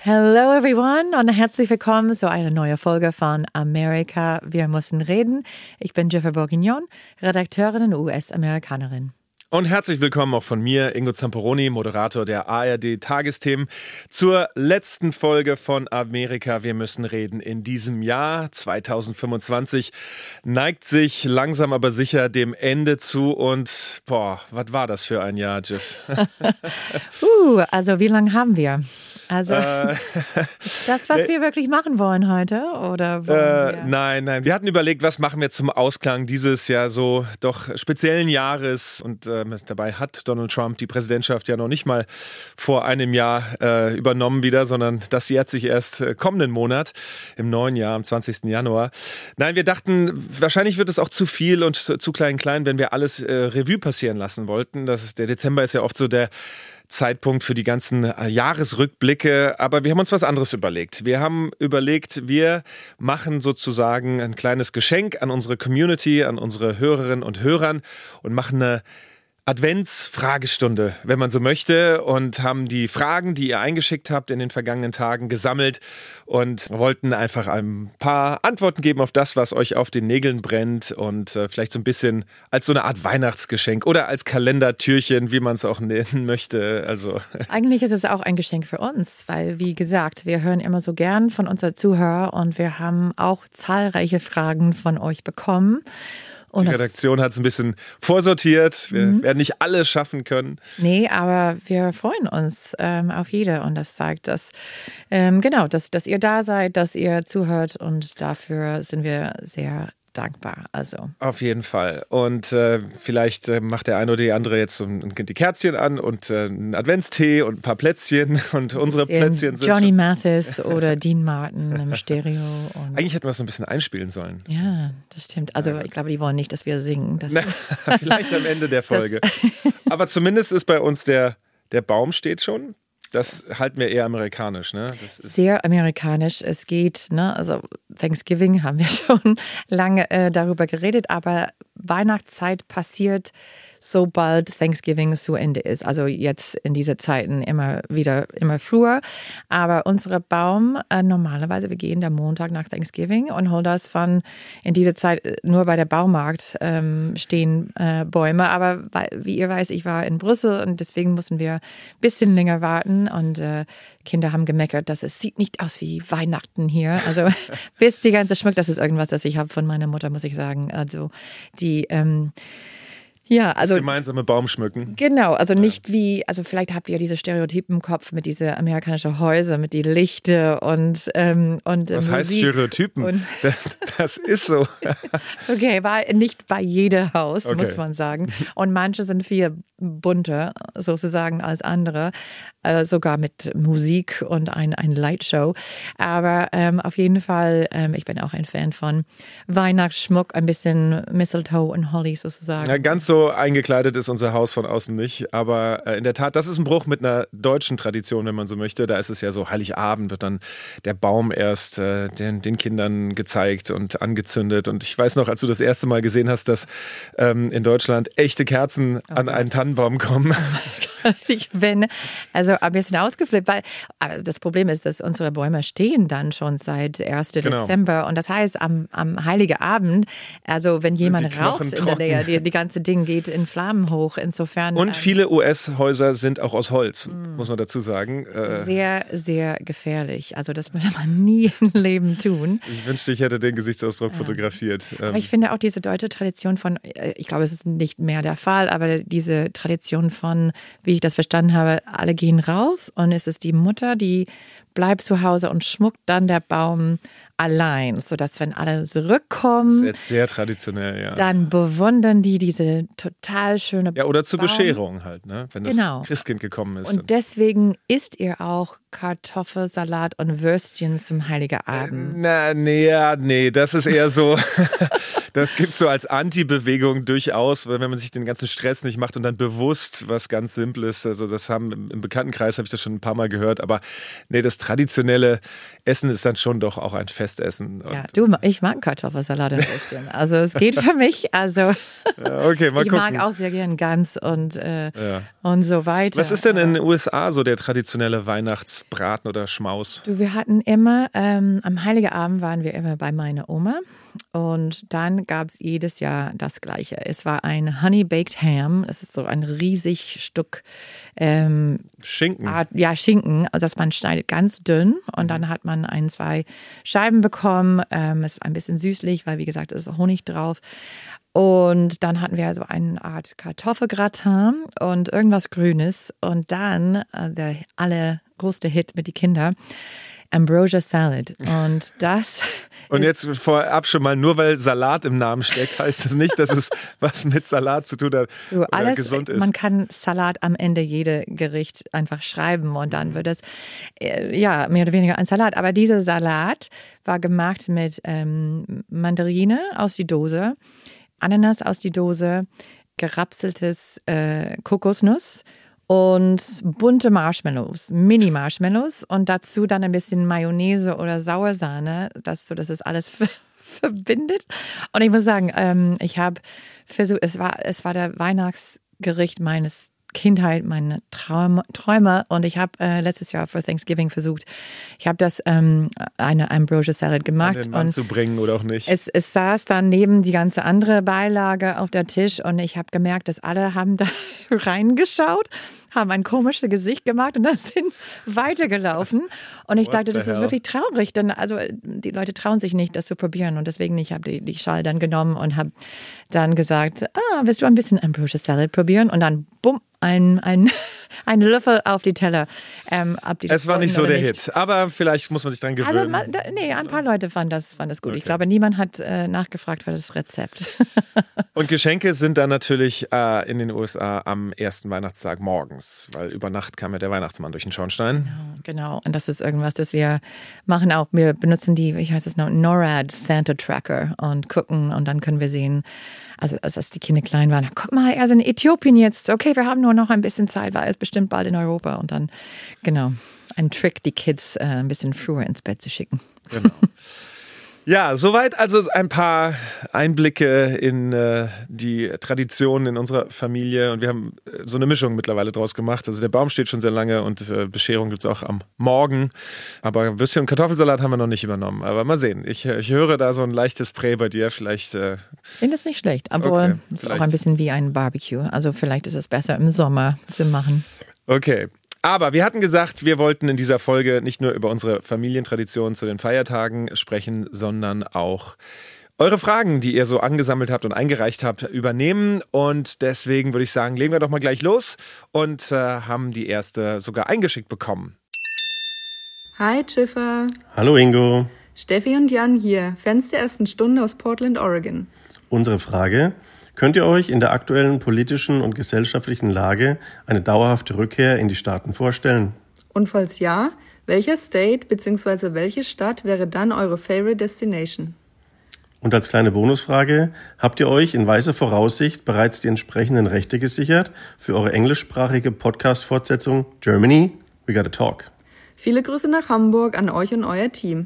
Hello everyone und herzlich willkommen zu einer neuen Folge von Amerika, wir müssen reden. Ich bin Jennifer Bourguignon, Redakteurin und US-Amerikanerin. Und herzlich willkommen auch von mir, Ingo Zamperoni, Moderator der ARD-Tagesthemen, zur letzten Folge von Amerika, wir müssen reden. In diesem Jahr 2025 neigt sich langsam aber sicher dem Ende zu und was war das für ein Jahr, Jeff? Also wie lange haben wir? Also das, was wir wirklich machen wollen heute? Oder Nein. Wir hatten überlegt, was machen wir zum Ausklang dieses Jahr so doch speziellen Jahres. Und dabei hat Donald Trump die Präsidentschaft ja noch nicht mal vor einem Jahr übernommen wieder, sondern das jährt sich erst kommenden Monat, im neuen Jahr, am 20. Januar. Nein, wir dachten, wahrscheinlich wird es auch zu viel und zu klein, wenn wir alles Revue passieren lassen wollten. Der Dezember ist ja oft so der Zeitpunkt für die ganzen Jahresrückblicke, aber wir haben uns was anderes überlegt. Wir haben überlegt, wir machen sozusagen ein kleines Geschenk an unsere Community, an unsere Hörerinnen und Hörern und machen eine Adventsfragestunde, wenn man so möchte, und haben die Fragen, die ihr eingeschickt habt in den vergangenen Tagen, gesammelt und wollten einfach ein paar Antworten geben auf das, was euch auf den Nägeln brennt und vielleicht so ein bisschen als so eine Art Weihnachtsgeschenk oder als Kalendertürchen, wie man es auch nennen möchte. Also eigentlich ist es auch ein Geschenk für uns, weil, wie gesagt, wir hören immer so gern von unseren Zuhörern und wir haben auch zahlreiche Fragen von euch bekommen. Die Redaktion hat es ein bisschen vorsortiert. Wir werden nicht alles schaffen können. Nee, aber wir freuen uns auf jede. Und das zeigt, dass ihr da seid, dass ihr zuhört. Und dafür sind wir sehr dankbar. Also. Auf jeden Fall. Und vielleicht macht der eine oder die andere jetzt die Kerzchen an und einen Adventstee und ein paar Plätzchen. Und unsere Plätzchen sind Johnny Mathis oder Dean Martin im Stereo. Und eigentlich hätten wir es so ein bisschen einspielen sollen. Ja, das stimmt. Also ich glaube, die wollen nicht, dass wir singen. Vielleicht am Ende der Folge. Aber zumindest ist bei uns der Baum steht schon. Das halten wir eher amerikanisch, ne? Das ist sehr amerikanisch. Es geht, also Thanksgiving haben wir schon lange darüber geredet, aber Weihnachtszeit passiert, sobald Thanksgiving zu Ende ist. Also jetzt in diese Zeiten immer früher. Aber unser Baum, normalerweise, wir gehen der Montag nach Thanksgiving und holen das in dieser Zeit nur bei der Baumarkt stehen Bäume. Aber wie ihr weiß, ich war in Brüssel und deswegen mussten wir ein bisschen länger warten und Kinder haben gemeckert, dass es sieht nicht aus wie Weihnachten hier. Also bis die ganze Schmuck, das ist irgendwas, das ich habe von meiner Mutter, muss ich sagen. Also das gemeinsame Baumschmücken. Genau, also nicht vielleicht habt ihr diese Stereotypen im Kopf mit diese amerikanischen Häuser, mit die Lichter und Was Musik heißt Stereotypen? Das ist so. Okay, nicht bei jedem Haus, muss man sagen. Und manche sind viel bunter sozusagen als andere, sogar mit Musik und ein Lightshow. Aber auf jeden Fall, ich bin auch ein Fan von Weihnachtsschmuck, ein bisschen Mistletoe und Holly sozusagen. Ja, ganz so eingekleidet ist unser Haus von außen nicht, aber in der Tat, das ist ein Bruch mit einer deutschen Tradition, wenn man so möchte. Da ist es ja so, Heiligabend wird dann der Baum erst den Kindern gezeigt und angezündet. Und ich weiß noch, als du das erste Mal gesehen hast, dass in Deutschland echte Kerzen an einen Tannenbaum kommen. Ich bin also ein bisschen ausgeflippt, weil aber das Problem ist, dass unsere Bäume stehen dann schon seit 1. Dezember und das heißt am Heiligen Abend, also wenn jemand raucht in der Nähe, die ganze Ding geht in Flammen hoch, insofern. Und viele US-Häuser sind auch aus Holz, muss man dazu sagen. Sehr, sehr gefährlich, also das würde man nie im Leben tun. Ich wünschte, ich hätte den Gesichtsausdruck fotografiert. Aber ich finde auch diese deutsche Tradition von, ich glaube, es ist nicht mehr der Fall, aber diese Tradition von, wie ich das verstanden habe, alle gehen raus und es ist die Mutter, die bleibt zu Hause und schmuckt dann der Baum allein, sodass wenn alle zurückkommen, das ist jetzt sehr traditionell, ja. Dann bewundern die diese total schöne Ja, oder zur Baum. Bescherung halt, ne? Wenn das Christkind gekommen ist. Und deswegen isst ihr auch Kartoffelsalat und Würstchen zum Heiligen Abend. Nee, das ist eher so, das gibt es so als Anti-Bewegung durchaus, wenn man sich den ganzen Stress nicht macht und dann bewusst was ganz Simples, also das haben im Bekanntenkreis, habe ich das schon ein paar Mal gehört, aber nee, das traditionelle Essen ist dann schon doch auch ein Festessen. Ja, ich mag Kartoffelsalat ein bisschen. Also es geht für mich. Also okay, mal ich gucken. mag auch sehr gern Gans und so weiter. Was ist denn in den USA so der traditionelle Weihnachtsbraten oder Schmaus? Wir hatten immer, am Heiligen Abend waren wir immer bei meiner Oma. Und dann gab es jedes Jahr das Gleiche. Es war ein Honey Baked Ham. Das ist so ein riesig Stück Schinken. Schinken, das man schneidet ganz dünn. Und dann hat man 2 Scheiben bekommen. Es ist ein bisschen süßlich, weil wie gesagt, es ist Honig drauf. Und dann hatten wir also eine Art Kartoffelgratin und irgendwas Grünes. Und dann der allergrößte Hit mit den Kindern. Ambrosia Salad. Und das. Und jetzt vorab schon mal, nur weil Salat im Namen steckt, heißt das nicht, dass es was mit Salat zu tun hat oder gesund ist. Man kann Salat am Ende jede Gericht einfach schreiben und dann wird es mehr oder weniger ein Salat. Aber dieser Salat war gemacht mit Mandarine aus die Dose, Ananas aus die Dose, gerapseltes Kokosnuss und bunte Marshmallows, Mini-Marshmallows und dazu dann ein bisschen Mayonnaise oder Sauersahne, sodass es alles verbindet. Und ich muss sagen, ich habe versucht, es war der Weihnachtsgericht meines Kindheit, meine Träume und ich habe letztes Jahr für Thanksgiving versucht, ich habe das eine Ambrosia Salad gemacht. An den Mann zu bringen oder auch nicht. Es saß dann neben die ganze andere Beilage auf der Tisch und ich habe gemerkt, dass alle haben da reingeschaut, haben ein komisches Gesicht gemacht und dann sind weitergelaufen. Und ich dachte, das ist wirklich traurig, denn also die Leute trauen sich nicht, das zu probieren und deswegen ich habe die Schale dann genommen und habe dann gesagt, willst du ein bisschen Ambrosia Salad probieren? Und dann bumm, ein Löffel auf die Teller. Es war nicht so der Hit, aber vielleicht muss man sich dran gewöhnen. Also, ein paar Leute fanden das gut. Okay. Ich glaube, niemand hat nachgefragt für das Rezept. Und Geschenke sind dann natürlich in den USA am ersten Weihnachtstag morgens, weil über Nacht kam ja der Weihnachtsmann durch den Schornstein. Genau. Und das ist irgendwas, das wir machen auch. Wir benutzen die, wie heißt es noch, NORAD Santa Tracker und gucken und dann können wir sehen, also als die Kinder klein waren, guck mal, er ist in Äthiopien jetzt. Okay, wir haben nur noch ein bisschen Zeit, weil er ist bestimmt bald in Europa. Und dann, genau, ein Trick, die Kids ein bisschen früher ins Bett zu schicken. Genau. Ja, soweit also ein paar Einblicke in die Traditionen in unserer Familie und wir haben so eine Mischung mittlerweile draus gemacht. Also der Baum steht schon sehr lange und Bescherung gibt es auch am Morgen, aber Würstchen und Kartoffelsalat haben wir noch nicht übernommen. Aber mal sehen, ich höre da so ein leichtes Prä bei dir, vielleicht... Ich finde es nicht schlecht, aber es ist auch ein bisschen wie ein Barbecue, also vielleicht ist es besser im Sommer zu machen. Okay. Aber wir hatten gesagt, wir wollten in dieser Folge nicht nur über unsere Familientraditionen zu den Feiertagen sprechen, sondern auch eure Fragen, die ihr so angesammelt habt und eingereicht habt, übernehmen. Und deswegen würde ich sagen, legen wir doch mal gleich los und haben die erste sogar eingeschickt bekommen. Hi Schiffer. Hallo Ingo. Steffi und Jan hier, Fans der ersten Stunde aus Portland, Oregon. Unsere Frage: Könnt ihr euch in der aktuellen politischen und gesellschaftlichen Lage eine dauerhafte Rückkehr in die Staaten vorstellen? Und falls ja, welcher State bzw. welche Stadt wäre dann eure Favorite Destination? Und als kleine Bonusfrage, habt ihr euch in weiser Voraussicht bereits die entsprechenden Rechte gesichert für eure englischsprachige Podcast-Fortsetzung Germany, We Gotta Talk? Viele Grüße nach Hamburg an euch und euer Team.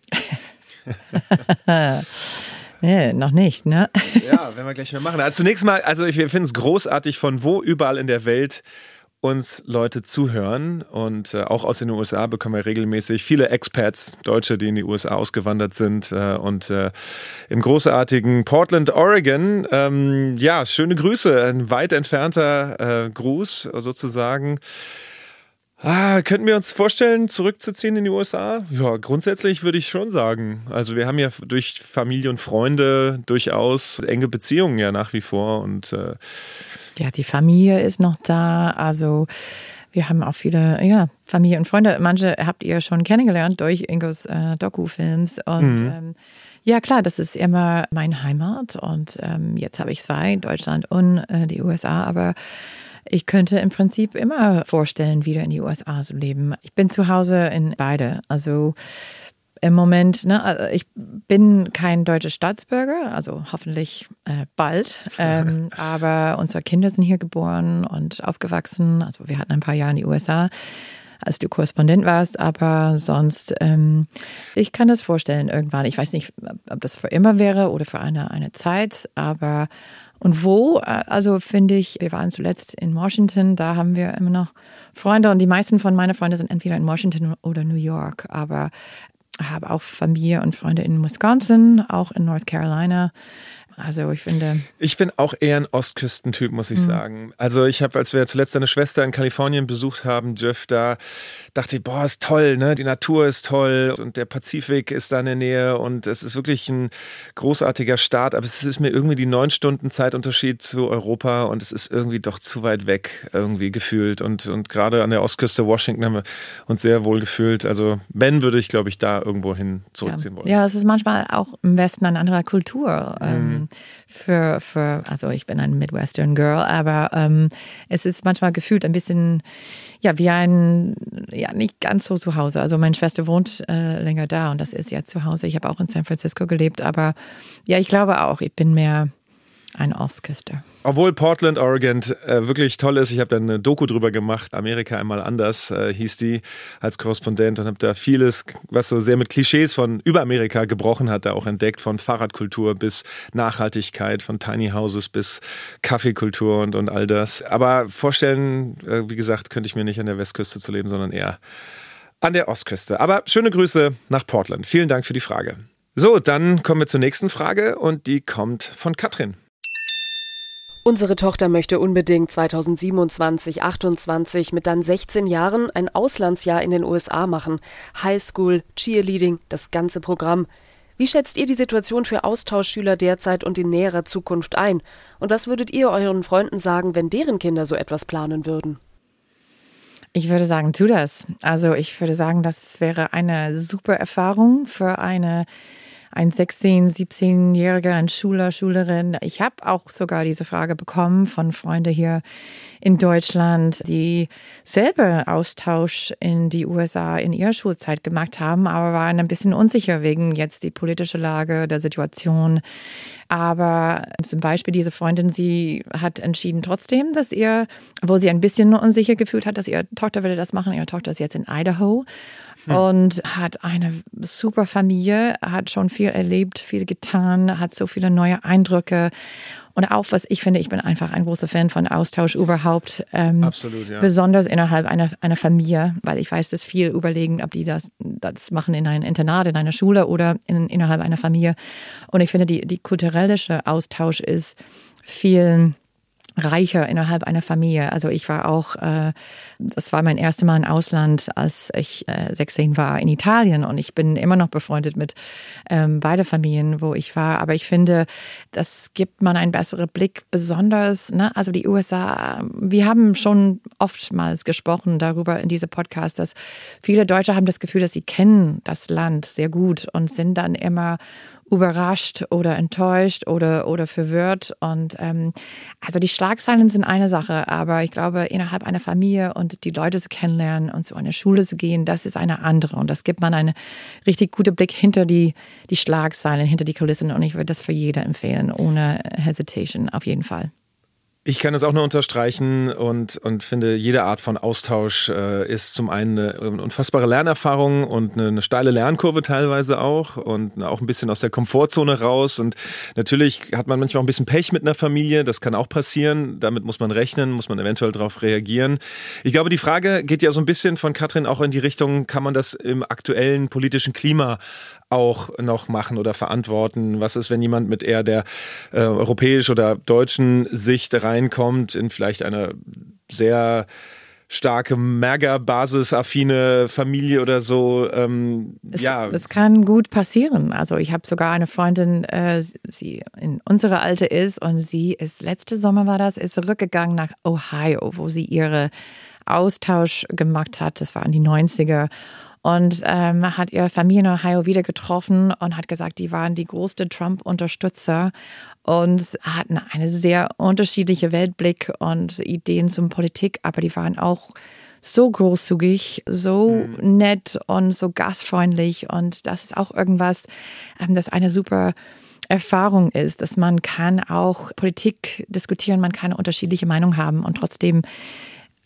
Nee, noch nicht, ne? Ja, werden wir gleich mal machen. Also zunächst mal, wir finden es großartig, von wo überall in der Welt uns Leute zuhören und auch aus den USA bekommen wir regelmäßig viele Expats, Deutsche, die in die USA ausgewandert sind und im großartigen Portland, Oregon, schöne Grüße, ein weit entfernter Gruß sozusagen. Könnten wir uns vorstellen, zurückzuziehen in die USA? Ja, grundsätzlich würde ich schon sagen. Also wir haben ja durch Familie und Freunde durchaus enge Beziehungen ja nach wie vor. Und ja, die Familie ist noch da. Also wir haben auch viele Familie und Freunde. Manche habt ihr schon kennengelernt durch Ingos Doku-Films. Und ja klar, das ist immer meine Heimat. Und jetzt habe ich 2, Deutschland und die USA. Aber ich könnte im Prinzip immer vorstellen, wieder in die USA zu leben. Ich bin zu Hause in beide. Also im Moment, ich bin kein deutscher Staatsbürger, also hoffentlich bald. Aber unsere Kinder sind hier geboren und aufgewachsen. Also wir hatten ein paar Jahre in die USA. als du Korrespondent warst, aber sonst, ich kann das vorstellen irgendwann. Ich weiß nicht, ob das für immer wäre oder für eine Zeit, aber und wo, also finde ich, wir waren zuletzt in Washington, da haben wir immer noch Freunde und die meisten von meinen Freunden sind entweder in Washington oder New York, aber ich habe auch Familie und Freunde in Wisconsin, auch in North Carolina. Also ich finde... Ich bin auch eher ein Ostküstentyp, muss ich sagen. Also ich habe, als wir zuletzt deine Schwester in Kalifornien besucht haben, Jeff, da dachte ich, boah, ist toll, ne? Die Natur ist toll und der Pazifik ist da in der Nähe und es ist wirklich ein großartiger Staat, aber es ist mir irgendwie die 9 Stunden Zeitunterschied zu Europa und es ist irgendwie doch zu weit weg irgendwie gefühlt und gerade an der Ostküste Washington haben wir uns sehr wohl gefühlt. Also wenn, würde ich, glaube ich, da irgendwo hin zurückziehen wollen. Ja, es ist manchmal auch im Westen eine andere Kultur. Also ich bin ein Midwestern Girl, aber es ist manchmal gefühlt ein bisschen, ja, wie nicht ganz so zu Hause. Also meine Schwester wohnt länger da und das ist jetzt zu Hause. Ich habe auch in San Francisco gelebt, aber ja, ich glaube auch, ich bin mehr ein Ostküster. Obwohl Portland, Oregon wirklich toll ist. Ich habe da eine Doku drüber gemacht. Amerika einmal anders hieß die als Korrespondent und habe da vieles, was so sehr mit Klischees über Amerika gebrochen hat, da auch entdeckt. Von Fahrradkultur bis Nachhaltigkeit, von Tiny Houses bis Kaffeekultur und all das. Aber vorstellen, wie gesagt, könnte ich mir nicht an der Westküste zu leben, sondern eher an der Ostküste. Aber schöne Grüße nach Portland. Vielen Dank für die Frage. So, dann kommen wir zur nächsten Frage und die kommt von Katrin. Unsere Tochter möchte unbedingt 2027, 28 mit dann 16 Jahren ein Auslandsjahr in den USA machen. Highschool, Cheerleading, das ganze Programm. Wie schätzt ihr die Situation für Austauschschüler derzeit und in näherer Zukunft ein? Und was würdet ihr euren Freunden sagen, wenn deren Kinder so etwas planen würden? Ich würde sagen, tu das. Also ich würde sagen, das wäre eine super Erfahrung für ein 16-, 17-Jähriger, ein Schüler, Schülerin. Ich habe auch sogar diese Frage bekommen von Freunden hier in Deutschland, die selber Austausch in die USA in ihrer Schulzeit gemacht haben, aber waren ein bisschen unsicher wegen jetzt die politische Lage, der Situation. Aber zum Beispiel diese Freundin, sie hat entschieden trotzdem, dass obwohl sie ein bisschen unsicher gefühlt hat, dass ihre Tochter würde das machen. Ihre Tochter ist jetzt in Idaho. Und hat eine super Familie, hat schon viel erlebt, viel getan, hat so viele neue Eindrücke. Und auch, was ich finde, ich bin einfach ein großer Fan von Austausch überhaupt. Absolut, ja. Besonders innerhalb einer Familie, weil ich weiß, dass viel überlegen, ob die das machen in einem Internat, in einer Schule oder innerhalb einer Familie. Und ich finde, die kulturelle Austausch ist viel reicher innerhalb einer Familie. Also ich war auch, das war mein erstes Mal im Ausland, als ich 16 war in Italien und ich bin immer noch befreundet mit beiden Familien, wo ich war. Aber ich finde, das gibt man einen besseren Blick, besonders, ne? Also die USA, wir haben schon oftmals gesprochen darüber in diesem Podcast, dass viele Deutsche haben das Gefühl, dass sie kennen das Land sehr gut und sind dann immer überrascht oder enttäuscht oder verwirrt. Und also die Schlagzeilen sind eine Sache, aber ich glaube, innerhalb einer Familie und die Leute zu kennenlernen und zu einer Schule zu gehen, das ist eine andere. Und das gibt man einen richtig guten Blick hinter die Schlagzeilen, hinter die Kulissen. Und ich würde das für jeder empfehlen, ohne Hesitation, auf jeden Fall. Ich kann es auch nur unterstreichen und finde, jede Art von Austausch ist zum einen eine unfassbare Lernerfahrung und eine steile Lernkurve teilweise auch und auch ein bisschen aus der Komfortzone raus. Und natürlich hat man manchmal auch ein bisschen Pech mit einer Familie, das kann auch passieren. Damit muss man rechnen, muss man eventuell darauf reagieren. Ich glaube, die Frage geht ja so ein bisschen von Katrin auch in die Richtung, kann man das im aktuellen politischen Klima auch noch machen oder verantworten? Was ist, wenn jemand mit eher der europäisch oder deutschen Sicht reinkommt in vielleicht eine sehr starke MAGA-basisaffine Familie oder so? Es kann gut passieren. Also ich habe sogar eine Freundin, sie in unserer Alter ist und sie ist, letzte Sommer war das, ist zurückgegangen nach Ohio, wo sie ihre Austausch gemacht hat. Das war in die 90er. Und hat ihre Familie in Ohio wieder getroffen und hat gesagt, die waren die größten Trump-Unterstützer und hatten einen sehr unterschiedlichen Weltblick und Ideen zum Politik, aber die waren auch so großzügig, so nett und so gastfreundlich. Und das ist auch irgendwas, das eine super Erfahrung ist, dass man kann auch Politik diskutieren, man kann unterschiedliche Meinungen haben und trotzdem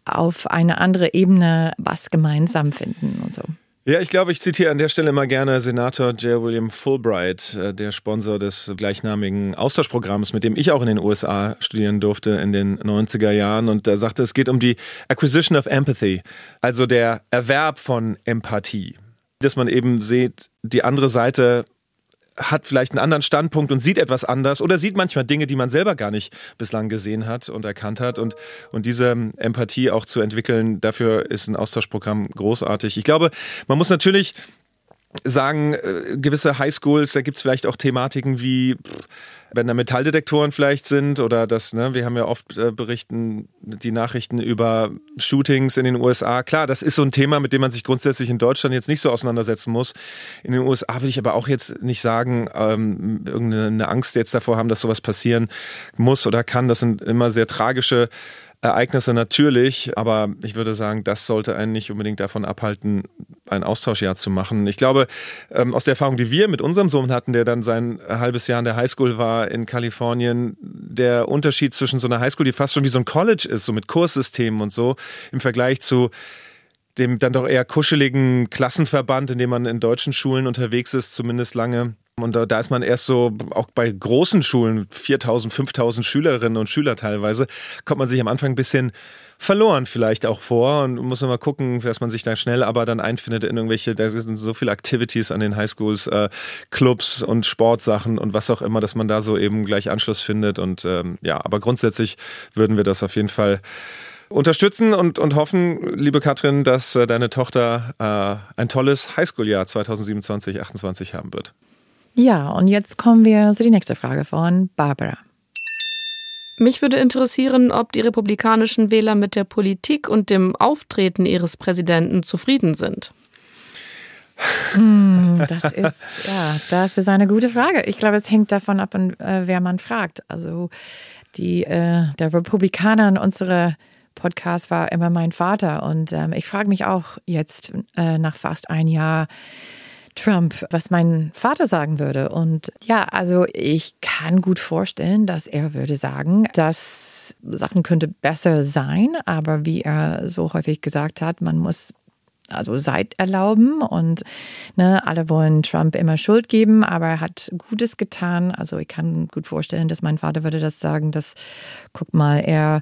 auf eine andere Ebene was gemeinsam finden und so. Ja, ich glaube, ich zitiere an der Stelle immer gerne Senator J. William Fulbright, der Sponsor des gleichnamigen Austauschprogramms, mit dem ich auch in den USA studieren durfte in den 90er Jahren. Und er sagte, es geht um die Acquisition of Empathy, also der Erwerb von Empathie. Dass man eben sieht, die andere Seite hat vielleicht einen anderen Standpunkt und sieht etwas anders oder sieht manchmal Dinge, die man selber gar nicht bislang gesehen hat und erkannt hat. Und diese Empathie auch zu entwickeln, dafür ist ein Austauschprogramm großartig. Ich glaube, man muss natürlich sagen, gewisse Highschools, da gibt es vielleicht auch Thematiken wie, wenn da Metalldetektoren vielleicht sind oder das, wir haben ja oft berichten die Nachrichten über Shootings in den USA. Klar, das ist so ein Thema, mit dem man sich grundsätzlich in Deutschland jetzt nicht so auseinandersetzen muss. In den USA will ich aber auch jetzt nicht sagen, irgendeine Angst jetzt davor haben, dass sowas passieren muss oder kann. Das sind immer sehr tragische Ereignisse natürlich, aber ich würde sagen, das sollte einen nicht unbedingt davon abhalten, ein Austauschjahr zu machen. Ich glaube, aus der Erfahrung, die wir mit unserem Sohn hatten, der dann sein halbes Jahr in der Highschool war in Kalifornien, der Unterschied zwischen so einer Highschool, die fast schon wie so ein College ist, so mit Kurssystemen und so, im Vergleich zu dem dann doch eher kuscheligen Klassenverband, in dem man in deutschen Schulen unterwegs ist, zumindest lange. Und da ist man erst so, auch bei großen Schulen, 4.000, 5.000 Schülerinnen und Schüler teilweise, kommt man sich am Anfang ein bisschen verloren vielleicht auch vor und muss mal gucken, dass man sich da schnell aber dann einfindet in irgendwelche, da sind so viele Activities an den Highschools, Clubs und Sportsachen und was auch immer, dass man da so eben gleich Anschluss findet. Und aber grundsätzlich würden wir das auf jeden Fall unterstützen und hoffen, liebe Katrin, dass deine Tochter ein tolles Highschool-Jahr 2027-28 haben wird. Ja, und jetzt kommen wir zu der nächsten Frage von Barbara. Mich würde interessieren, ob die republikanischen Wähler mit der Politik und dem Auftreten ihres Präsidenten zufrieden sind. Das ist eine gute Frage. Ich glaube, es hängt davon ab, wer man fragt. Also der Republikaner in unserem Podcast war immer mein Vater. Und ich frage mich auch jetzt nach fast ein Jahr Trump, was mein Vater sagen würde. Und ja, also ich kann gut vorstellen, dass er würde sagen, dass Sachen könnte besser sein. Aber wie er so häufig gesagt hat, man muss also Zeit erlauben und alle wollen Trump immer Schuld geben, aber er hat Gutes getan. Also ich kann gut vorstellen, dass mein Vater würde das sagen, dass, guck mal, er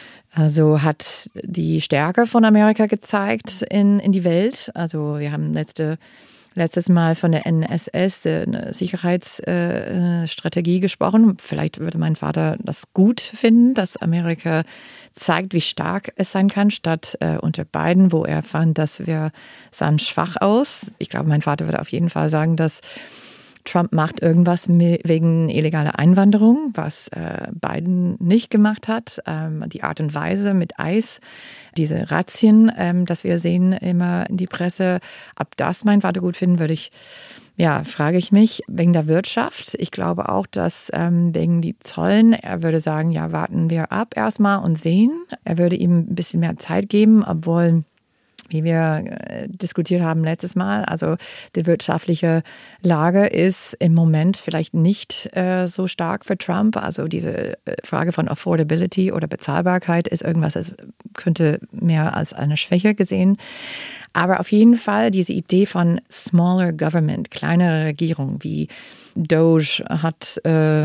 hat die Stärke von Amerika gezeigt in die Welt. Also wir haben letztes Mal von der NSS, eine Sicherheitsstrategie gesprochen. Vielleicht würde mein Vater das gut finden, dass Amerika zeigt, wie stark es sein kann, statt unter Biden, wo er fand, dass wir sahen schwach aus. Ich glaube, mein Vater würde auf jeden Fall sagen, dass Trump macht irgendwas wegen illegaler Einwanderung, was Biden nicht gemacht hat. Die Art und Weise mit ICE, diese Razzien, das wir sehen immer in die Presse, ob das mein Vater gut finden würde, frage ich mich, wegen der Wirtschaft. Ich glaube auch, dass wegen die Zollen, er würde sagen, ja, warten wir ab erstmal und sehen. Er würde ihm ein bisschen mehr Zeit geben, obwohl, wie wir diskutiert haben letztes Mal, also die wirtschaftliche Lage ist im Moment vielleicht nicht so stark für Trump. Also diese Frage von Affordability oder Bezahlbarkeit ist irgendwas, das könnte mehr als eine Schwäche gesehen. Aber auf jeden Fall diese Idee von smaller government, kleinere Regierung, wie DOGE hat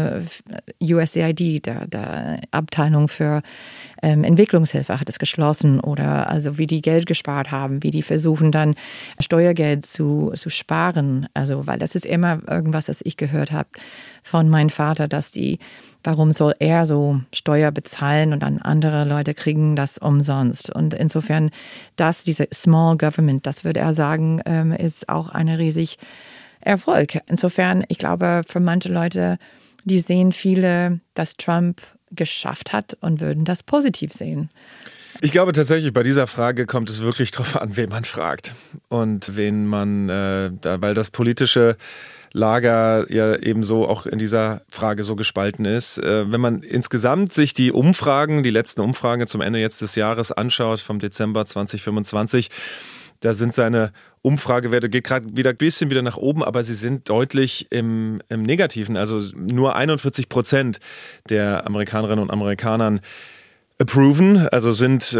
USAID, der Abteilung für Entwicklungshilfe, hat es geschlossen, oder also wie die Geld gespart haben, wie die versuchen dann Steuergeld zu sparen. Also weil das ist immer irgendwas, das ich gehört habe von meinem Vater, dass warum soll er so Steuer bezahlen und dann andere Leute kriegen das umsonst. Und insofern, diese Small Government, das würde er sagen, ist auch eine riesig Erfolg. Insofern, ich glaube, für manche Leute, die sehen viele, dass Trump geschafft hat und würden das positiv sehen. Ich glaube tatsächlich, bei dieser Frage kommt es wirklich darauf an, wen man fragt und wen man, weil das politische Lager ja ebenso auch in dieser Frage so gespalten ist. Wenn man insgesamt sich die letzten Umfragen zum Ende jetzt des Jahres anschaut, vom Dezember 2025, da sind seine Umfragewerte, geht gerade wieder ein bisschen nach oben, aber sie sind deutlich im Negativen. Also nur 41% der Amerikanerinnen und Amerikanern approven, also sind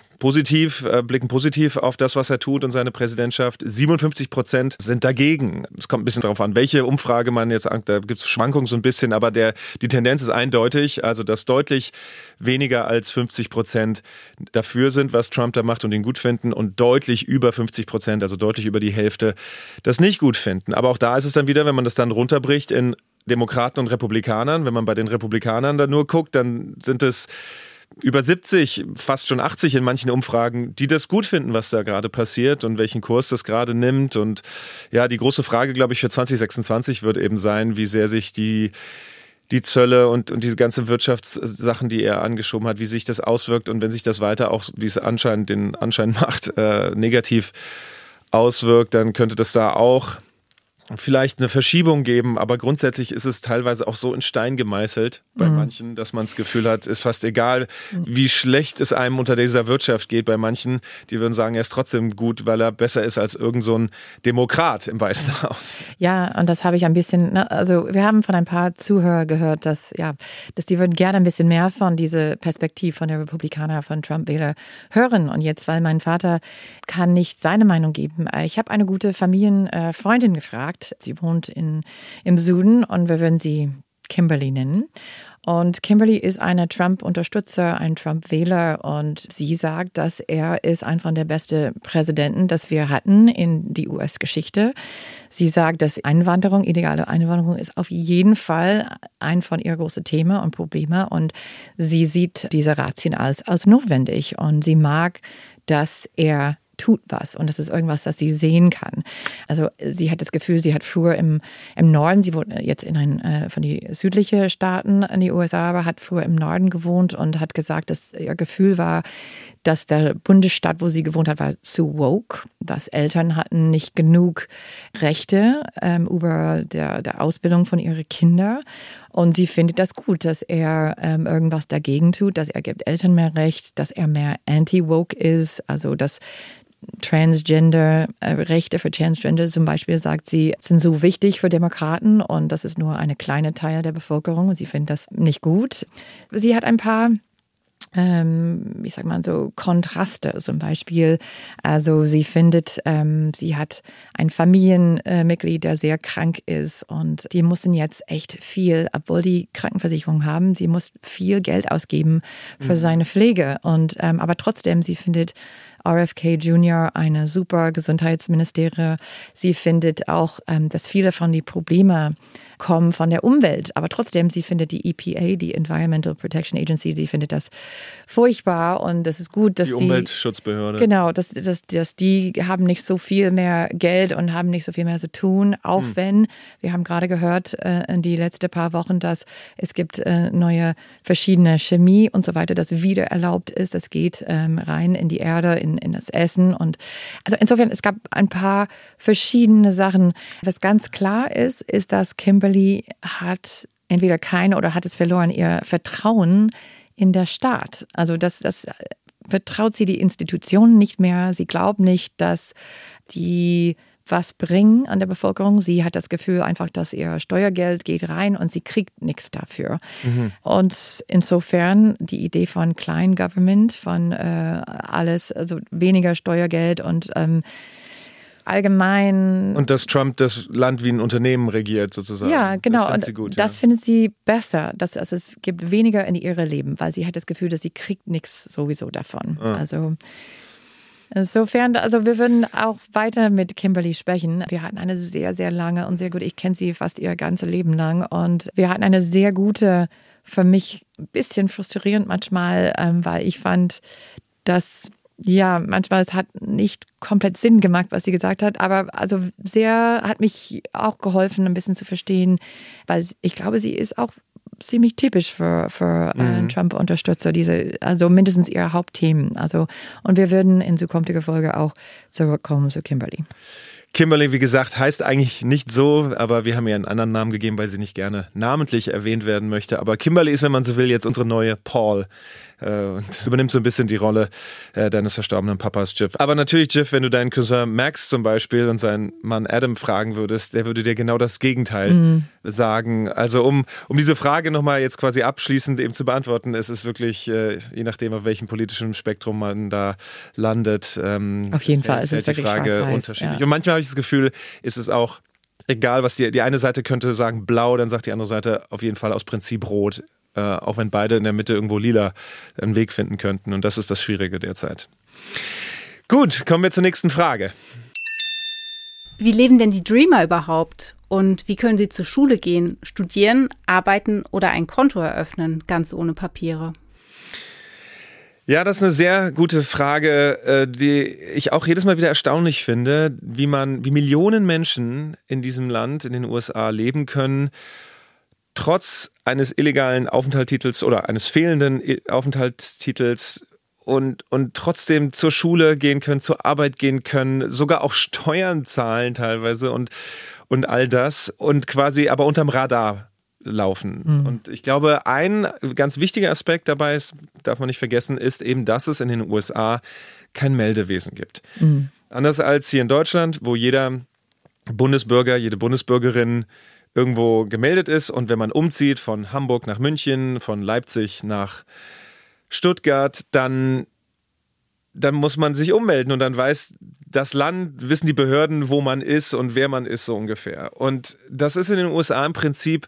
blicken positiv auf das, was er tut und seine Präsidentschaft. 57% sind dagegen. Es kommt ein bisschen darauf an, welche Umfrage man jetzt, da gibt es Schwankungen so ein bisschen, aber die Tendenz ist eindeutig, also dass deutlich weniger als 50% dafür sind, was Trump da macht und ihn gut finden und deutlich über 50%, also deutlich über die Hälfte, das nicht gut finden. Aber auch da ist es dann wieder, wenn man das dann runterbricht in Demokraten und Republikanern, wenn man bei den Republikanern da nur guckt, dann sind es über 70, fast schon 80 in manchen Umfragen, die das gut finden, was da gerade passiert und welchen Kurs das gerade nimmt. Und ja, die große Frage, glaube ich, für 2026 wird eben sein, wie sehr sich die Zölle und diese ganzen Wirtschaftssachen, die er angeschoben hat, wie sich das auswirkt und wenn sich das weiter auch, wie es den Anschein macht, negativ auswirkt, dann könnte das da auch vielleicht eine Verschiebung geben, aber grundsätzlich ist es teilweise auch so in Stein gemeißelt bei manchen, dass man das Gefühl hat, ist fast egal, wie schlecht es einem unter dieser Wirtschaft geht. Bei manchen, die würden sagen, er ist trotzdem gut, weil er besser ist als irgend so ein Demokrat im Weißen Haus. Ja, und das habe ich ein bisschen, also wir haben von ein paar Zuhörern gehört, dass die würden gerne ein bisschen mehr von dieser Perspektive von der Republikaner, von Trump-Wähler hören. Und jetzt, weil mein Vater kann nicht seine Meinung geben. Ich habe eine gute Familienfreundin gefragt. Sie wohnt im Süden und wir würden sie Kimberly nennen. Und Kimberly ist eine Trump-Unterstützer, ein Trump-Wähler und sie sagt, dass er ist einfach der beste Präsidenten, das wir hatten in die US-Geschichte. Sie sagt, dass illegale Einwanderung ist auf jeden Fall ein von ihren großen Themen und Problemen und sie sieht diese Razzien als notwendig und sie mag, dass er tut was und das ist irgendwas, das sie sehen kann. Also sie hat das Gefühl, sie hat früher im Norden, sie wohnt jetzt in von den südlichen Staaten in die USA, aber hat früher im Norden gewohnt und hat gesagt, dass ihr Gefühl war, dass der Bundesstaat, wo sie gewohnt hat, war zu woke, dass Eltern hatten nicht genug Rechte über der Ausbildung von ihren Kindern. Und sie findet das gut, dass er irgendwas dagegen tut, dass er gibt Eltern mehr Recht, dass er mehr anti-woke ist, also dass Rechte für Transgender zum Beispiel, sagt sie, sind so wichtig für Demokraten und das ist nur eine kleine Teil der Bevölkerung und sie findet das nicht gut. Sie hat ein paar Kontraste zum Beispiel. Also sie findet, sie hat ein Familienmitglied, der sehr krank ist und die müssen jetzt echt viel, obwohl die Krankenversicherung haben, sie muss viel Geld ausgeben für seine Pflege und aber trotzdem, sie findet RFK Jr. eine super Gesundheitsministerin. Sie findet auch, dass viele von den Problemen kommen von der Umwelt. Aber trotzdem, sie findet die EPA, die Environmental Protection Agency, sie findet das furchtbar und es ist gut, dass die Umweltschutzbehörde. Genau, dass die haben nicht so viel mehr Geld und haben nicht so viel mehr zu tun, auch wenn, wir haben gerade gehört in die letzten paar Wochen, dass es gibt neue verschiedene Chemie und so weiter, das wieder erlaubt ist. Das geht rein in die Erde, in das Essen und also insofern, es gab ein paar verschiedene Sachen. Was ganz klar ist, dass Kimberly hat entweder keine oder hat es verloren, ihr Vertrauen in der Staat. Also das vertraut sie die Institutionen nicht mehr. Sie glaubt nicht, dass die was bringen an der Bevölkerung. Sie hat das Gefühl einfach, dass ihr Steuergeld geht rein und sie kriegt nichts dafür. Und insofern die Idee von Klein Government, von alles, also weniger Steuergeld und allgemein. Und dass Trump das Land wie ein Unternehmen regiert, sozusagen. Ja, genau. Das findet sie gut, das findet sie besser. Also es gibt weniger in ihr Leben, weil sie hat das Gefühl, dass sie kriegt nichts sowieso davon. Also insofern, also wir würden auch weiter mit Kimberly sprechen. Wir hatten eine sehr, sehr lange und sehr gute, ich kenne sie fast ihr ganzes Leben lang und wir hatten eine sehr gute, für mich ein bisschen frustrierend manchmal, weil ich fand, dass manchmal es hat nicht komplett Sinn gemacht, was sie gesagt hat, aber also hat mich auch geholfen, ein bisschen zu verstehen, weil ich glaube, sie ist auch ziemlich typisch für Trump-Unterstützer, also mindestens ihre Hauptthemen. Also, und wir würden in zukünftiger Folge auch zurückkommen zu Kimberly. Kimberly, wie gesagt, heißt eigentlich nicht so, aber wir haben ihr einen anderen Namen gegeben, weil sie nicht gerne namentlich erwähnt werden möchte. Aber Kimberly ist, wenn man so will, jetzt unsere neue Paul. und übernimmt so ein bisschen die Rolle deines verstorbenen Papas Jiff. Aber natürlich, Jiff, wenn du deinen Cousin Max zum Beispiel und seinen Mann Adam fragen würdest, der würde dir genau das Gegenteil sagen. Also um diese Frage nochmal jetzt quasi abschließend eben zu beantworten, es ist wirklich, je nachdem, auf welchem politischen Spektrum man da landet, auf jeden Fall ist es die wirklich Frage unterschiedlich. Ja. Und manchmal habe ich das Gefühl, ist es auch egal, was die eine Seite könnte sagen blau, dann sagt die andere Seite auf jeden Fall aus Prinzip rot. Auch wenn beide in der Mitte irgendwo lila einen Weg finden könnten. Und das ist das Schwierige derzeit. Gut, kommen wir zur nächsten Frage. Wie leben denn die Dreamer überhaupt? Und wie können sie zur Schule gehen, studieren, arbeiten oder ein Konto eröffnen, ganz ohne Papiere? Ja, das ist eine sehr gute Frage, die ich auch jedes Mal wieder erstaunlich finde, wie Millionen Menschen in diesem Land, in den USA, leben können, trotz eines illegalen Aufenthaltstitels oder eines fehlenden Aufenthaltstitels und trotzdem zur Schule gehen können, zur Arbeit gehen können, sogar auch Steuern zahlen teilweise und all das und quasi aber unterm Radar laufen. Und ich glaube, ein ganz wichtiger Aspekt dabei ist, darf man nicht vergessen, ist eben, dass es in den USA kein Meldewesen gibt. Anders als hier in Deutschland, wo jeder Bundesbürger, jede Bundesbürgerin irgendwo gemeldet ist und wenn man umzieht von Hamburg nach München, von Leipzig nach Stuttgart, dann muss man sich ummelden und dann weiß das Land, wissen die Behörden, wo man ist und wer man ist, so ungefähr. Und das ist in den USA im Prinzip,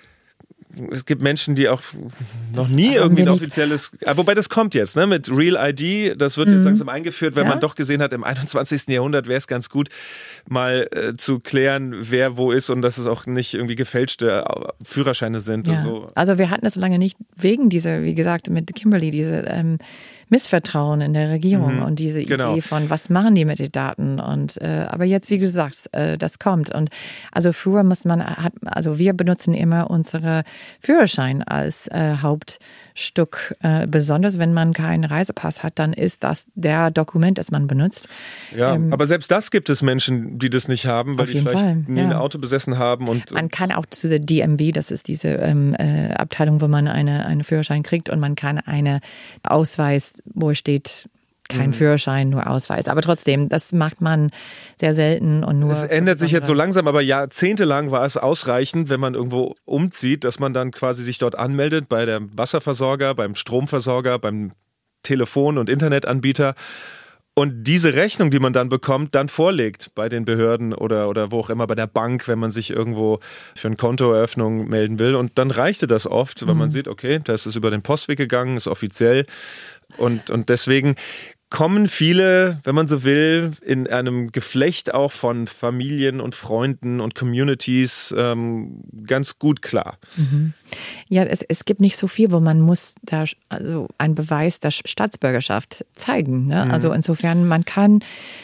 es gibt Menschen, die auch noch nie irgendwie ein offizielles, wobei das kommt jetzt, ne, mit Real ID, das wird jetzt langsam eingeführt, weil man doch gesehen hat, im 21. Jahrhundert wäre es ganz gut, mal zu klären, wer wo ist und dass es auch nicht irgendwie gefälschte Führerscheine sind. Ja. So. Also wir hatten es lange nicht wegen dieser, wie gesagt, mit Kimberly, diese Missvertrauen in der Regierung und diese Idee von, was machen die mit den Daten? Und aber jetzt, wie du sagst, das kommt. Und also früher wir benutzen immer unsere Führerschein als Hauptstück. Besonders wenn man keinen Reisepass hat, dann ist das der Dokument, das man benutzt. Ja, aber selbst das gibt es Menschen, die das nicht haben, weil die vielleicht nie ein Auto besessen haben. Und man kann auch zu der DMV, das ist diese Abteilung, wo man einen Führerschein kriegt und man kann einen Ausweis, wo steht kein Führerschein, nur Ausweis. Aber trotzdem, das macht man sehr selten und nur. Es ändert sich jetzt so langsam, aber jahrzehntelang war es ausreichend, wenn man irgendwo umzieht, dass man dann quasi sich dort anmeldet bei der Wasserversorger, beim Stromversorger, beim Telefon- und Internetanbieter und diese Rechnung, die man dann bekommt, dann vorlegt bei den Behörden oder wo auch immer, bei der Bank, wenn man sich irgendwo für eine Kontoeröffnung melden will. Und dann reichte das oft, weil man sieht, okay, das ist über den Postweg gegangen, ist offiziell. Und deswegen kommen viele, wenn man so will, in einem Geflecht auch von Familien und Freunden und Communities ganz gut klar. Ja, es gibt nicht so viel, wo man muss da also einen Beweis der Staatsbürgerschaft zeigen. Ne? Also insofern, man kann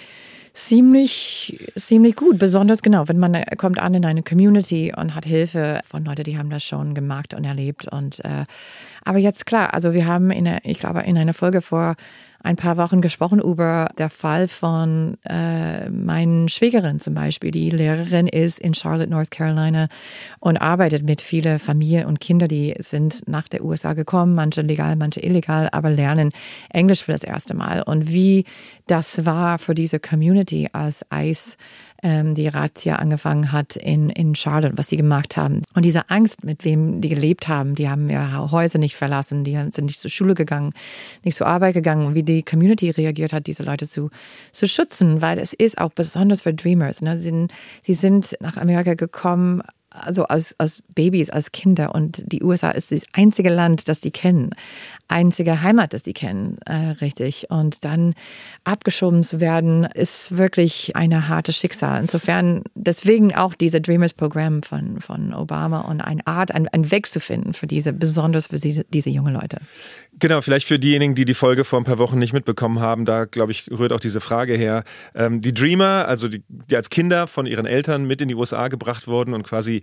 ziemlich gut, besonders genau, wenn man kommt an in eine Community und hat Hilfe von Leuten, die haben das schon gemacht und erlebt. Und aber jetzt klar, also wir haben ich glaube in einer Folge vor ein paar Wochen gesprochen über den Fall von meinen Schwägerin zum Beispiel, die Lehrerin ist in Charlotte, North Carolina und arbeitet mit vielen Familien und Kindern, die sind nach der USA gekommen, manche legal, manche illegal, aber lernen Englisch für das erste Mal. Und wie das war für diese Community, als ICE die Razzia angefangen hat in Charlotte, was sie gemacht haben. Und diese Angst, mit wem die gelebt haben, die haben ja Häuser nicht verlassen, die sind nicht zur Schule gegangen, nicht zur Arbeit gegangen. Und wie die Community reagiert hat, diese Leute zu schützen, weil es ist auch besonders für Dreamers. Ne? Sie sind nach Amerika gekommen, also als Babys, als Kinder. Und die USA ist das einzige Land, das die kennen. Einzige Heimat, das die kennen, richtig. Und dann abgeschoben zu werden, ist wirklich eine harte Schicksal. Insofern, deswegen auch diese Dreamers-Programm von Obama und eine Art, einen Weg zu finden für besonders für diese jungen Leute. Genau, vielleicht für diejenigen, die die Folge vor ein paar Wochen nicht mitbekommen haben, da, glaube ich, rührt auch diese Frage her. Die Dreamer, also die als Kinder von ihren Eltern mit in die USA gebracht wurden und quasi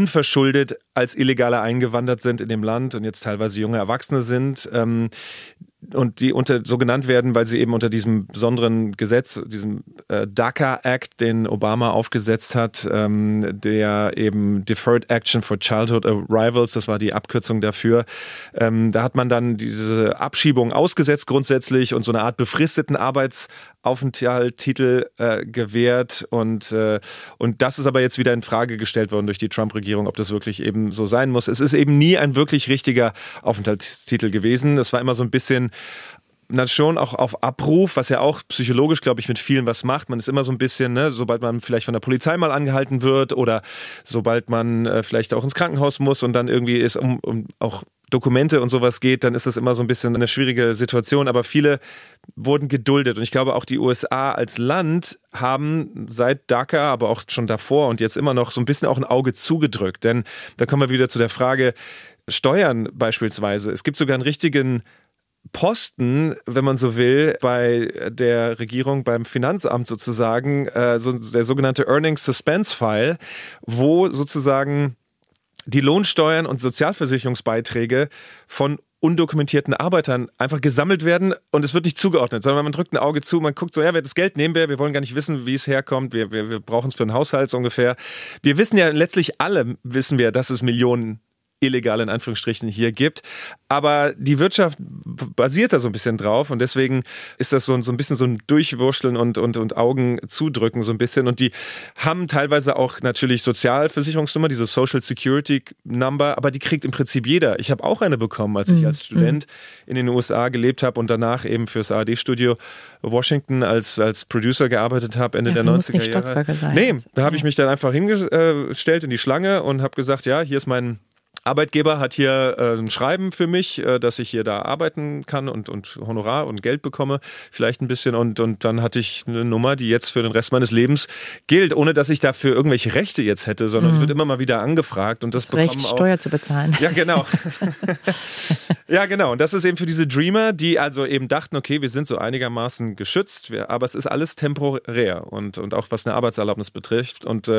unverschuldet als Illegale eingewandert sind in dem Land und jetzt teilweise junge Erwachsene sind, und die so genannt werden, weil sie eben unter diesem besonderen Gesetz, diesem DACA Act, den Obama aufgesetzt hat, der eben Deferred Action for Childhood Arrivals, das war die Abkürzung dafür. Da hat man dann diese Abschiebung ausgesetzt grundsätzlich und so eine Art befristeten Arbeitsaufenthaltstitel gewährt und das ist aber jetzt wieder in Frage gestellt worden durch die Trump-Regierung, ob das wirklich eben so sein muss. Es ist eben nie ein wirklich richtiger Aufenthaltstitel gewesen. Es war immer so ein bisschen schon auch auf Abruf, was ja auch psychologisch, glaube ich, mit vielen was macht. Man ist immer so ein bisschen, ne, sobald man vielleicht von der Polizei mal angehalten wird oder sobald man vielleicht auch ins Krankenhaus muss und dann irgendwie ist um auch Dokumente und sowas geht, dann ist das immer so ein bisschen eine schwierige Situation. Aber viele wurden geduldet. Und ich glaube, auch die USA als Land haben seit DACA, aber auch schon davor und jetzt immer noch so ein bisschen auch ein Auge zugedrückt. Denn da kommen wir wieder zu der Frage Steuern beispielsweise. Es gibt sogar einen richtigen Posten, wenn man so will, bei der Regierung, beim Finanzamt sozusagen, der sogenannte Earnings Suspense File, wo sozusagen die Lohnsteuern und Sozialversicherungsbeiträge von undokumentierten Arbeitern einfach gesammelt werden und es wird nicht zugeordnet, sondern man drückt ein Auge zu, man guckt so, ja, das Geld nehmen wir wollen gar nicht wissen, wie es herkommt, wir brauchen es für einen Haushalt so ungefähr. Wir wissen ja letztlich alle, dass es Millionen illegal in Anführungsstrichen hier gibt. Aber die Wirtschaft basiert da so ein bisschen drauf und deswegen ist das so ein bisschen so ein Durchwurschteln und Augen zudrücken so ein bisschen. Und die haben teilweise auch natürlich Sozialversicherungsnummer, diese Social Security Number, aber die kriegt im Prinzip jeder. Ich habe auch eine bekommen, als ich als Student in den USA gelebt habe und danach eben fürs ARD-Studio Washington als Producer gearbeitet habe, Ende der 90er Jahre. Nee, da habe ich mich dann einfach hingestellt in die Schlange und habe gesagt, ja, hier ist mein Arbeitgeber hat hier ein Schreiben für mich, dass ich hier da arbeiten kann und Honorar und Geld bekomme, vielleicht ein bisschen. Und dann hatte ich eine Nummer, die jetzt für den Rest meines Lebens gilt, ohne dass ich dafür irgendwelche Rechte jetzt hätte, sondern es wird immer mal wieder angefragt. Und das Recht, Steuer zu bezahlen. Ja, genau. Ja, genau. Und das ist eben für diese Dreamer, die also eben dachten, okay, wir sind so einigermaßen geschützt, aber es ist alles temporär und auch was eine Arbeitserlaubnis betrifft. Und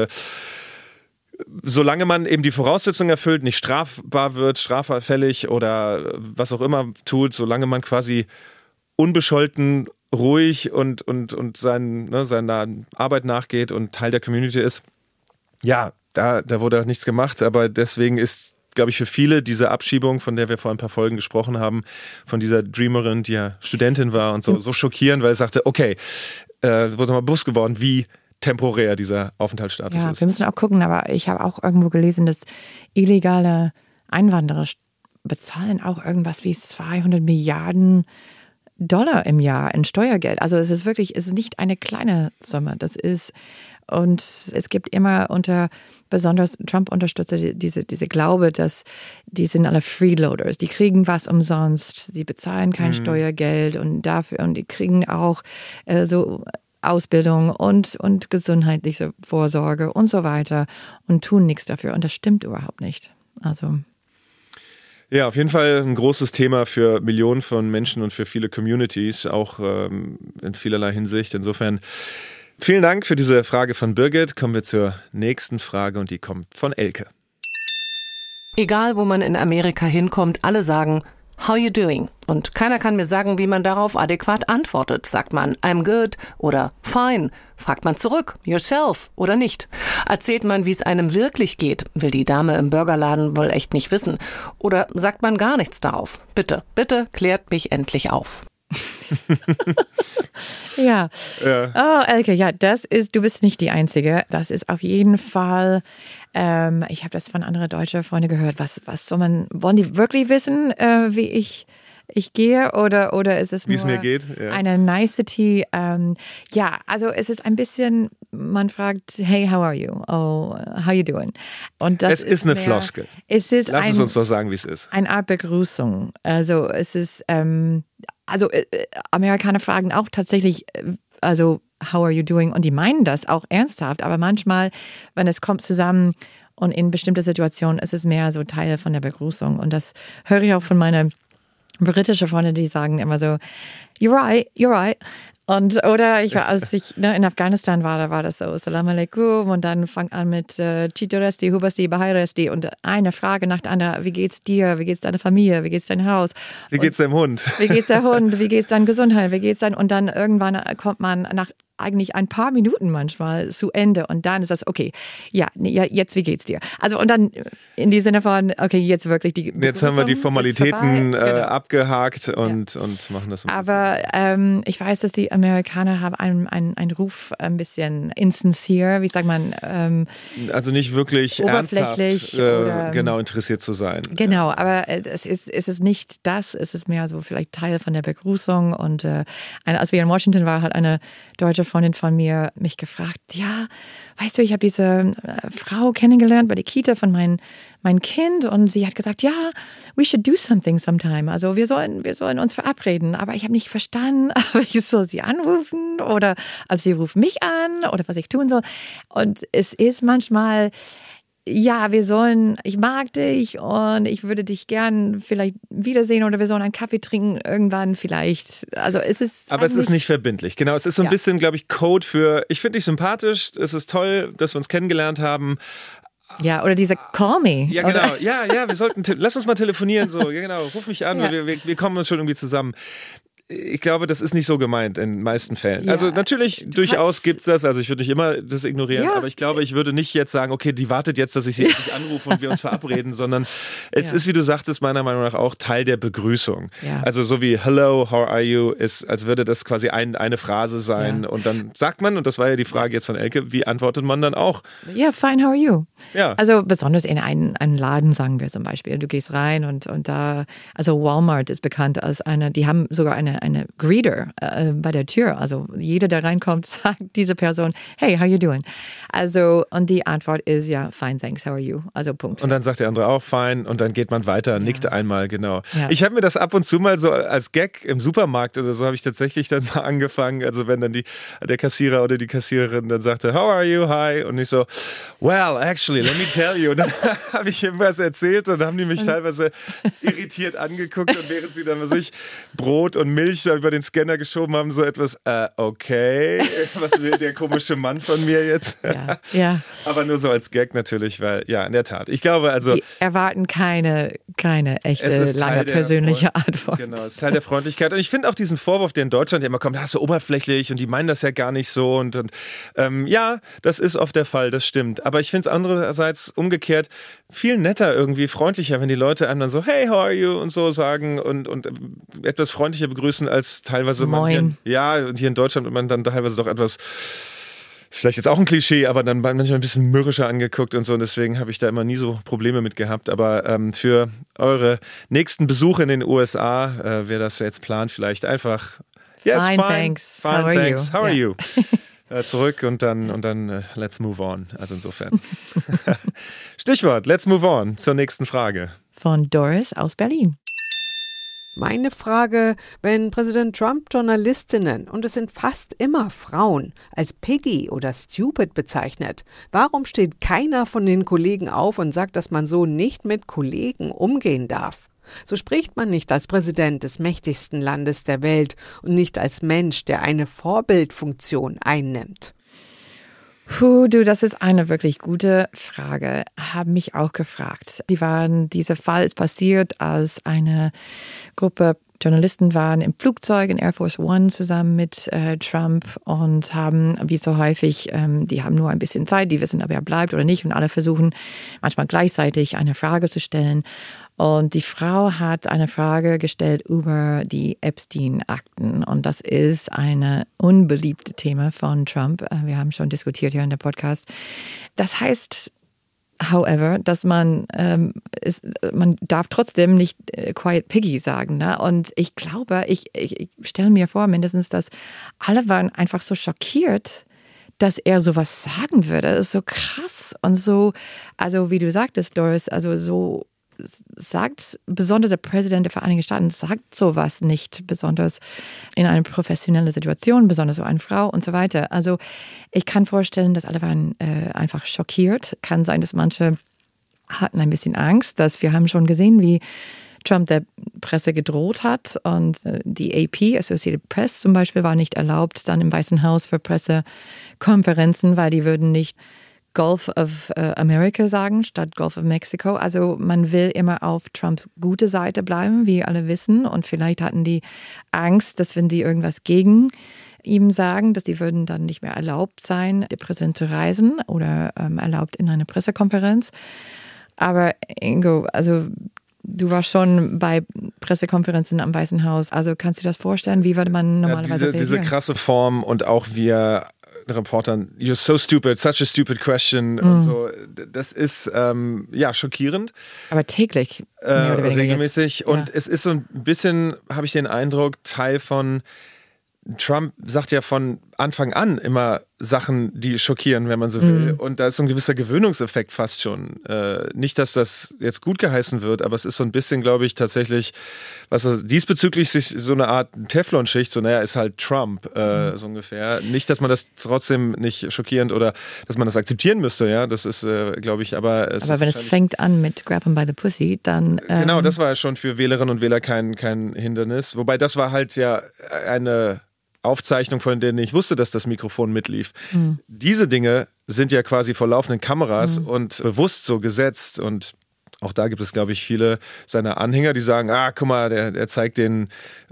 solange man eben die Voraussetzungen erfüllt, nicht strafbar wird, straffällig oder was auch immer tut, solange man quasi unbescholten, ruhig und seiner Arbeit nachgeht und Teil der Community ist, ja, da wurde nichts gemacht, aber deswegen ist, glaube ich, für viele diese Abschiebung, von der wir vor ein paar Folgen gesprochen haben, von dieser Dreamerin, die ja Studentin war und so schockierend, weil es sagte, okay, wurde mal bewusst geworden, wie temporär dieser Aufenthaltsstatus ist. Wir müssen auch gucken, aber ich habe auch irgendwo gelesen, dass illegale Einwanderer bezahlen auch irgendwas wie 200 Milliarden Dollar im Jahr in Steuergeld. Also es ist nicht eine kleine Summe. Und es gibt immer unter besonders Trump-Unterstützer diese Glaube, dass die sind alle Freeloaders. Die kriegen was umsonst, sie bezahlen kein Steuergeld und die kriegen auch so Ausbildung und gesundheitliche Vorsorge und so weiter und tun nichts dafür. Und das stimmt überhaupt nicht. Also ja, auf jeden Fall ein großes Thema für Millionen von Menschen und für viele Communities, auch in vielerlei Hinsicht. Insofern vielen Dank für diese Frage von Birgit. Kommen wir zur nächsten Frage und die kommt von Elke. Egal, wo man in Amerika hinkommt, alle sagen, how you doing? Und keiner kann mir sagen, wie man darauf adäquat antwortet. Sagt man, I'm good oder fine? Fragt man zurück, yourself oder nicht? Erzählt man, wie es einem wirklich geht? Will die Dame im Burgerladen wohl echt nicht wissen? Oder sagt man gar nichts darauf? Bitte, bitte klärt mich endlich auf. Ja. Oh, Elke, ja, du bist nicht die Einzige. Das ist auf jeden Fall, ich habe das von anderen deutschen Freunden gehört. Was wollen die wirklich wissen, wie ich gehe oder ist es nur es mir geht? Ja. Eine Nicety? Ja, also es ist ein bisschen, man fragt, hey, how are you? Oh, how you doing? Und das ist eine Floskel. Lass es uns doch sagen, wie es ist. Eine Art Begrüßung. Also es ist, Amerikaner fragen auch tatsächlich, also how are you doing? Und die meinen das auch ernsthaft, aber manchmal, wenn es kommt zusammen und in bestimmte Situationen, ist es mehr so Teil von der Begrüßung. Und das höre ich auch von meinen britischen Freunden, die sagen immer so, you're right. Und oder ich war, als ich in Afghanistan war, da war das so, Salam alaikum und dann fang an mit Chitoresti, Hubasti, Bahairesti und eine Frage nach der anderen, wie geht's dir, wie geht's deiner Familie, wie geht's dein Haus? Wie geht's deinem Hund? Wie geht's der Hund, wie geht's deiner Gesundheit, wie geht's dein, und dann irgendwann kommt man nach eigentlich ein paar Minuten manchmal zu Ende und dann ist das, okay, ja, jetzt wie geht's dir? Also und dann in die Sinne von, okay, jetzt wirklich die Jetzt haben wir die Formalitäten abgehakt und machen das ein bisschen. Aber ich weiß, dass die Amerikaner haben einen Ruf ein bisschen insincere, wie sagt man? Also nicht wirklich oberflächlich ernsthaft genau interessiert zu sein. Genau, aber es ist nicht das, es ist mehr so vielleicht Teil von der Begrüßung und als wir in Washington waren, hat eine deutsche Freundin von mir mich gefragt, ja, weißt du, ich habe diese Frau kennengelernt bei der Kita von mein Kind und sie hat gesagt, ja, we should do something sometime. Also wir sollen uns verabreden, aber ich habe nicht verstanden, ob ich soll sie anrufen oder ob sie ruft mich an oder was ich tun soll. Und es ist manchmal, ja, ich mag dich und ich würde dich gern vielleicht wiedersehen oder wir sollen einen Kaffee trinken irgendwann vielleicht. Also es ist. Aber es ist nicht verbindlich. Genau, es ist so ein bisschen, glaube ich, Code für, ich finde dich sympathisch, es ist toll, dass wir uns kennengelernt haben. Ja, oder diese Call me. Ja, genau. Oder? Ja, wir sollten, lass uns mal telefonieren. So, ja, genau, ruf mich an, wir kommen uns schon irgendwie zusammen. Ich glaube, das ist nicht so gemeint in den meisten Fällen. Ja, also natürlich, durchaus gibt es das. Also ich würde nicht immer das ignorieren, aber ich glaube, ich würde nicht jetzt sagen, okay, die wartet jetzt, dass ich sie endlich anrufe und wir uns verabreden, sondern es ist, wie du sagtest, meiner Meinung nach auch Teil der Begrüßung. Ja. Also so wie Hello, how are you, ist, als würde das quasi eine Phrase sein und dann sagt man, und das war ja die Frage jetzt von Elke, wie antwortet man dann auch? Ja, fine, how are you? Ja. Also besonders in einen Laden, sagen wir zum Beispiel. Du gehst rein und da, also Walmart ist bekannt als die haben sogar eine Greeter bei der Tür. Also jeder, der reinkommt, sagt diese Person, hey, how you doing? Also, und die Antwort ist ja, fine, thanks, how are you? Also Punkt. Und dann sagt der andere auch, fine, und dann geht man weiter, nickt einmal, genau. Ja. Ich habe mir das ab und zu mal so als Gag im Supermarkt oder so, habe ich tatsächlich dann mal angefangen, also wenn dann der Kassierer oder die Kassiererin dann sagte, how are you, hi? Und ich so, well, actually, let me tell you. Und dann habe ich ihm was erzählt und dann haben die mich teilweise irritiert angeguckt und während sie dann, Brot und Milch über den Scanner geschoben haben, so etwas, okay, was will der komische Mann von mir jetzt? Ja. Aber nur so als Gag natürlich, weil, ja, in der Tat. Ich glaube, also... Die erwarten keine echte, lange persönliche Antwort. Genau, es ist Teil der Freundlichkeit. Und ich finde auch diesen Vorwurf, der in Deutschland ja immer kommt, das ist so oberflächlich und die meinen das ja gar nicht so. Und ja, das ist oft der Fall, das stimmt. Aber ich finde es andererseits umgekehrt viel netter, irgendwie freundlicher, wenn die Leute einem dann so, hey, how are you? Und so sagen und etwas freundlicher begrüßen als teilweise Moin. Und hier in Deutschland wird man dann teilweise doch etwas, ist vielleicht jetzt auch ein Klischee, aber dann manchmal ein bisschen mürrischer angeguckt und so. Und deswegen habe ich da immer nie so Probleme mit gehabt. Aber für eure nächsten Besuche in den USA, wer das jetzt plant, vielleicht einfach yes, fine, thanks. Fine, thanks. How are you? Zurück und dann let's move on. Also insofern. Stichwort, let's move on zur nächsten Frage. Von Doris aus Berlin. Meine Frage, wenn Präsident Trump Journalistinnen, und es sind fast immer Frauen, als Piggy oder Stupid bezeichnet, warum steht keiner von den Kollegen auf und sagt, dass man so nicht mit Kollegen umgehen darf? So spricht man nicht als Präsident des mächtigsten Landes der Welt und nicht als Mensch, der eine Vorbildfunktion einnimmt. Das ist eine wirklich gute Frage. Haben mich auch gefragt. Dieser Fall ist passiert, als eine Gruppe Journalisten waren im Flugzeug in Air Force One zusammen mit Trump und haben, wie so häufig, die haben nur ein bisschen Zeit, die wissen, ob er bleibt oder nicht und alle versuchen manchmal gleichzeitig eine Frage zu stellen. Und die Frau hat eine Frage gestellt über die Epstein-Akten. Und das ist ein unbeliebtes Thema von Trump. Wir haben schon diskutiert hier in der Podcast. Das heißt, however, dass man darf trotzdem nicht Quiet Piggy sagen. Ne? Und ich glaube, ich stelle mir vor, mindestens, dass alle waren einfach so schockiert, dass er sowas sagen würde. Das ist so krass und so, also wie du sagtest, Doris, also so sagt, besonders der Präsident der Vereinigten Staaten sagt sowas nicht, besonders in einer professionellen Situation, besonders so eine Frau und so weiter. Also ich kann vorstellen, dass alle waren einfach schockiert. Kann sein, dass manche hatten ein bisschen Angst, dass wir haben schon gesehen, wie Trump der Presse gedroht hat. Und die AP, Associated Press zum Beispiel, war nicht erlaubt dann im Weißen Haus für Pressekonferenzen, weil die würden nicht Gulf of America sagen, statt Gulf of Mexico. Also man will immer auf Trumps gute Seite bleiben, wie alle wissen. Und vielleicht hatten die Angst, dass wenn sie irgendwas gegen ihm sagen, dass die würden dann nicht mehr erlaubt sein, der Präsident zu reisen oder erlaubt in eine Pressekonferenz. Aber Ingo, also du warst schon bei Pressekonferenzen am Weißen Haus. Also kannst du dir das vorstellen? Wie würde man normalerweise reagieren? Diese krasse Form und auch wir Reportern, you're so stupid, such a stupid question und so. Das ist schockierend. Aber täglich. Mehr oder weniger regelmäßig. Jetzt. Und es ist so ein bisschen, habe ich den Eindruck, Teil von Trump sagt ja von Anfang an immer Sachen, die schockieren, wenn man so will. Und da ist so ein gewisser Gewöhnungseffekt fast schon. Nicht, dass das jetzt gut geheißen wird, aber es ist so ein bisschen, glaube ich, tatsächlich, was diesbezüglich sich so eine Art Teflonschicht, so naja, ist halt Trump, so ungefähr. Nicht, dass man das trotzdem nicht schockierend oder dass man das akzeptieren müsste, ja, das ist, glaube ich, aber wenn es fängt an mit Grab 'em by the Pussy, dann... Genau, das war ja schon für Wählerinnen und Wähler kein Hindernis. Wobei das war halt ja eine Aufzeichnung, von denen ich wusste, dass das Mikrofon mitlief. Diese Dinge sind ja quasi vor laufenden Kameras und bewusst so gesetzt. Und auch da gibt es, glaube ich, viele seiner Anhänger, die sagen, guck mal, der zeigt den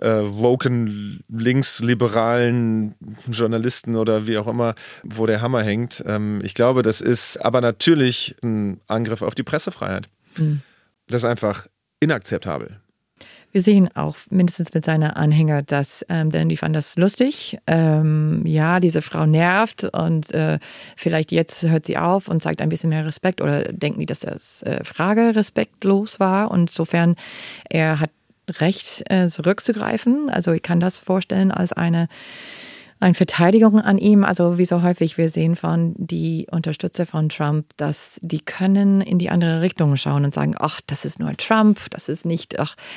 woken, linksliberalen Journalisten oder wie auch immer, wo der Hammer hängt. Ich glaube, das ist aber natürlich ein Angriff auf die Pressefreiheit. Das ist einfach inakzeptabel. Wir sehen auch mindestens mit seiner Anhänger, dass denn die fanden das lustig. Diese Frau nervt und vielleicht jetzt hört sie auf und zeigt ein bisschen mehr Respekt oder denken die, dass das Frage respektlos war. Und insofern, er hat Recht, zurückzugreifen. Also ich kann das vorstellen als eine Verteidigung an ihm, also wie so häufig wir sehen von die Unterstützer von Trump, dass die können in die andere Richtung schauen und sagen, ach, das ist nur Trump, das ist nicht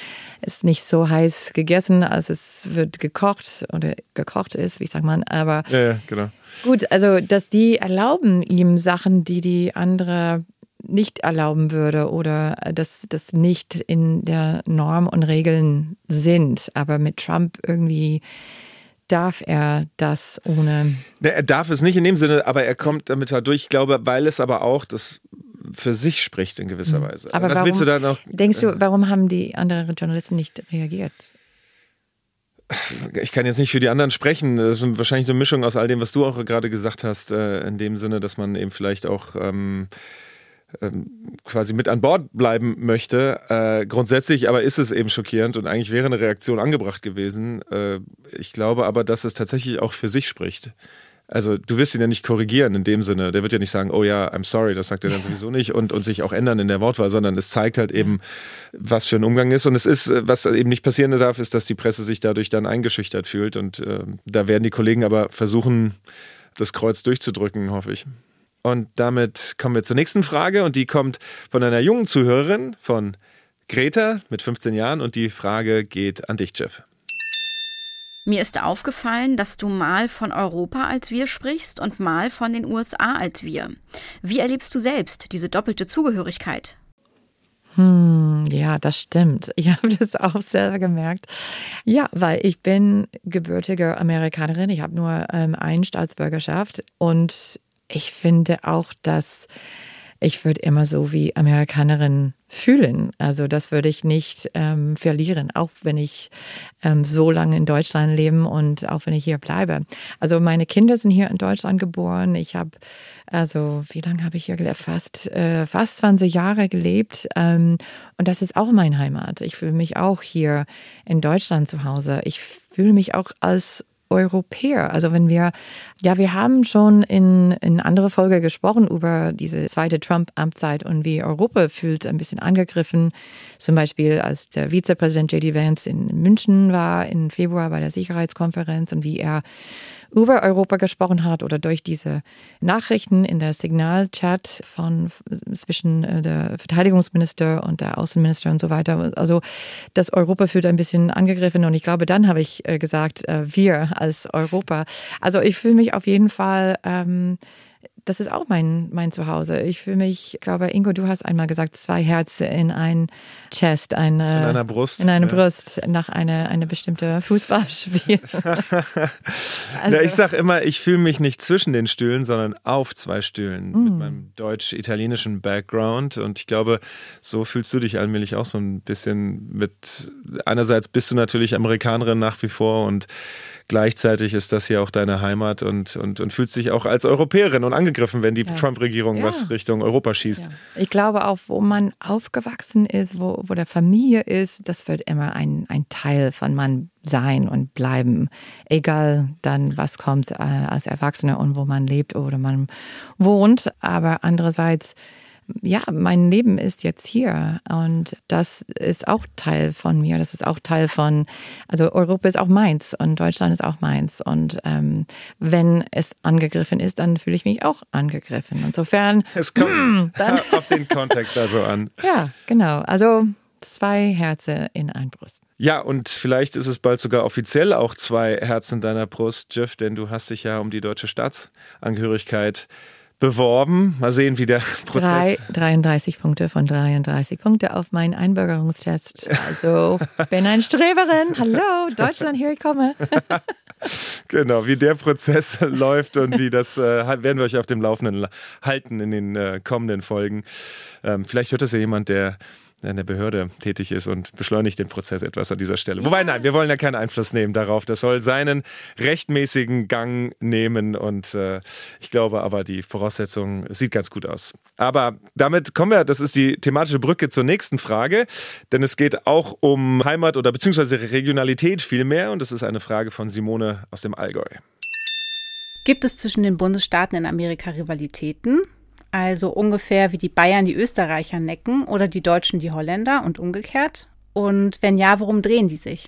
so heiß gegessen, als es wird gekocht ist, wie sagt man, aber ja, genau. Gut, also dass die erlauben ihm Sachen, die andere nicht erlauben würde oder dass das nicht in der Norm und Regeln sind, aber mit Trump irgendwie darf er das ohne... Er darf es nicht in dem Sinne, aber er kommt damit halt durch. Ich glaube, weil es aber auch das für sich spricht in gewisser Weise. Aber was warum, willst du da noch? Denkst du, warum haben die anderen Journalisten nicht reagiert? Ich kann jetzt nicht für die anderen sprechen. Das ist wahrscheinlich so eine Mischung aus all dem, was du auch gerade gesagt hast, in dem Sinne, dass man eben vielleicht auch quasi mit an Bord bleiben möchte. Grundsätzlich aber ist es eben schockierend und eigentlich wäre eine Reaktion angebracht gewesen. Ich glaube aber, dass es tatsächlich auch für sich spricht. Also du wirst ihn ja nicht korrigieren in dem Sinne. Der wird ja nicht sagen, oh ja, I'm sorry, das sagt er dann sowieso nicht und sich auch ändern in der Wortwahl, sondern es zeigt halt eben, was für ein Umgang ist. Und es ist, was eben nicht passieren darf, ist, dass die Presse sich dadurch dann eingeschüchtert fühlt. Und da werden die Kollegen aber versuchen, das Kreuz durchzudrücken, hoffe ich. Und damit kommen wir zur nächsten Frage und die kommt von einer jungen Zuhörerin, von Greta mit 15 Jahren und die Frage geht an dich, Jeff. Mir ist aufgefallen, dass du mal von Europa als wir sprichst und mal von den USA als wir. Wie erlebst du selbst diese doppelte Zugehörigkeit? Ja, das stimmt. Ich habe das auch selber gemerkt. Ja, weil ich bin gebürtige Amerikanerin. Ich habe nur eine Staatsbürgerschaft und ich finde auch, dass ich würde immer so wie Amerikanerin fühlen. Also das würde ich nicht verlieren, auch wenn ich so lange in Deutschland lebe und auch wenn ich hier bleibe. Also meine Kinder sind hier in Deutschland geboren. Ich habe, wie lange habe ich hier gelebt? Fast 20 Jahre gelebt. Und das ist auch meine Heimat. Ich fühle mich auch hier in Deutschland zu Hause. Ich fühle mich auch als Europäer. Also wenn wir haben schon in andere Folge gesprochen über diese zweite Trump-Amtszeit und wie Europa fühlt ein bisschen angegriffen. Zum Beispiel als der Vizepräsident J.D. Vance in München war im Februar bei der Sicherheitskonferenz und wie er über Europa gesprochen hat oder durch diese Nachrichten in der Signal-Chat zwischen der Verteidigungsminister und der Außenminister und so weiter. Also das Europa fühlt ein bisschen angegriffen und ich glaube, dann habe ich gesagt, wir als Europa. Also ich fühle mich auf jeden Fall das ist auch mein Zuhause. Ich fühle mich, ich glaube, Ingo, du hast einmal gesagt, 2 Herzen in ein Chest, in einer Brust. In einer Brust nach einer bestimmte Fußballspiel. Also. Ja, ich sage immer, ich fühle mich nicht zwischen den Stühlen, sondern auf 2 Stühlen mit meinem deutsch-italienischen Background. Und ich glaube, so fühlst du dich allmählich auch so ein bisschen mit. Einerseits bist du natürlich Amerikanerin nach wie vor und gleichzeitig ist das hier auch deine Heimat und fühlst dich auch als Europäerin und angegriffen, wenn die Trump-Regierung was Richtung Europa schießt. Ja. Ich glaube auch, wo man aufgewachsen ist, wo der Familie ist, das wird immer ein Teil von man sein und bleiben. Egal dann, was kommt als Erwachsener und wo man lebt oder man wohnt. Aber andererseits, ja, mein Leben ist jetzt hier und das ist auch Teil von mir. Das ist auch Teil von, also Europa ist auch meins und Deutschland ist auch meins. Und wenn es angegriffen ist, dann fühle ich mich auch angegriffen. Insofern. Es kommt dann auf den Kontext also an. Ja, genau. Also 2 Herzen in ein Brust. Ja, und vielleicht ist es bald sogar offiziell auch 2 Herzen in deiner Brust, Jeff, denn du hast dich ja um die deutsche Staatsangehörigkeit beworben. Mal sehen, wie der Prozess... 33 Punkte von 33 Punkte auf meinen Einbürgerungstest. Also, bin ein Streberin. Hallo, Deutschland, hier ich komme. Genau, wie der Prozess läuft und wie das werden wir euch auf dem Laufenden halten in den kommenden Folgen. Vielleicht hört das ja jemand, der in der Behörde tätig ist und beschleunigt den Prozess etwas an dieser Stelle. Wobei, nein, wir wollen ja keinen Einfluss nehmen darauf. Das soll seinen rechtmäßigen Gang nehmen und ich glaube aber, die Voraussetzung sieht ganz gut aus. Aber damit kommen wir, das ist die thematische Brücke zur nächsten Frage, denn es geht auch um Heimat oder beziehungsweise Regionalität vielmehr und das ist eine Frage von Simone aus dem Allgäu. Gibt es zwischen den Bundesstaaten in Amerika Rivalitäten? Also ungefähr wie die Bayern die Österreicher necken oder die Deutschen die Holländer und umgekehrt? Und wenn ja, worum drehen die sich?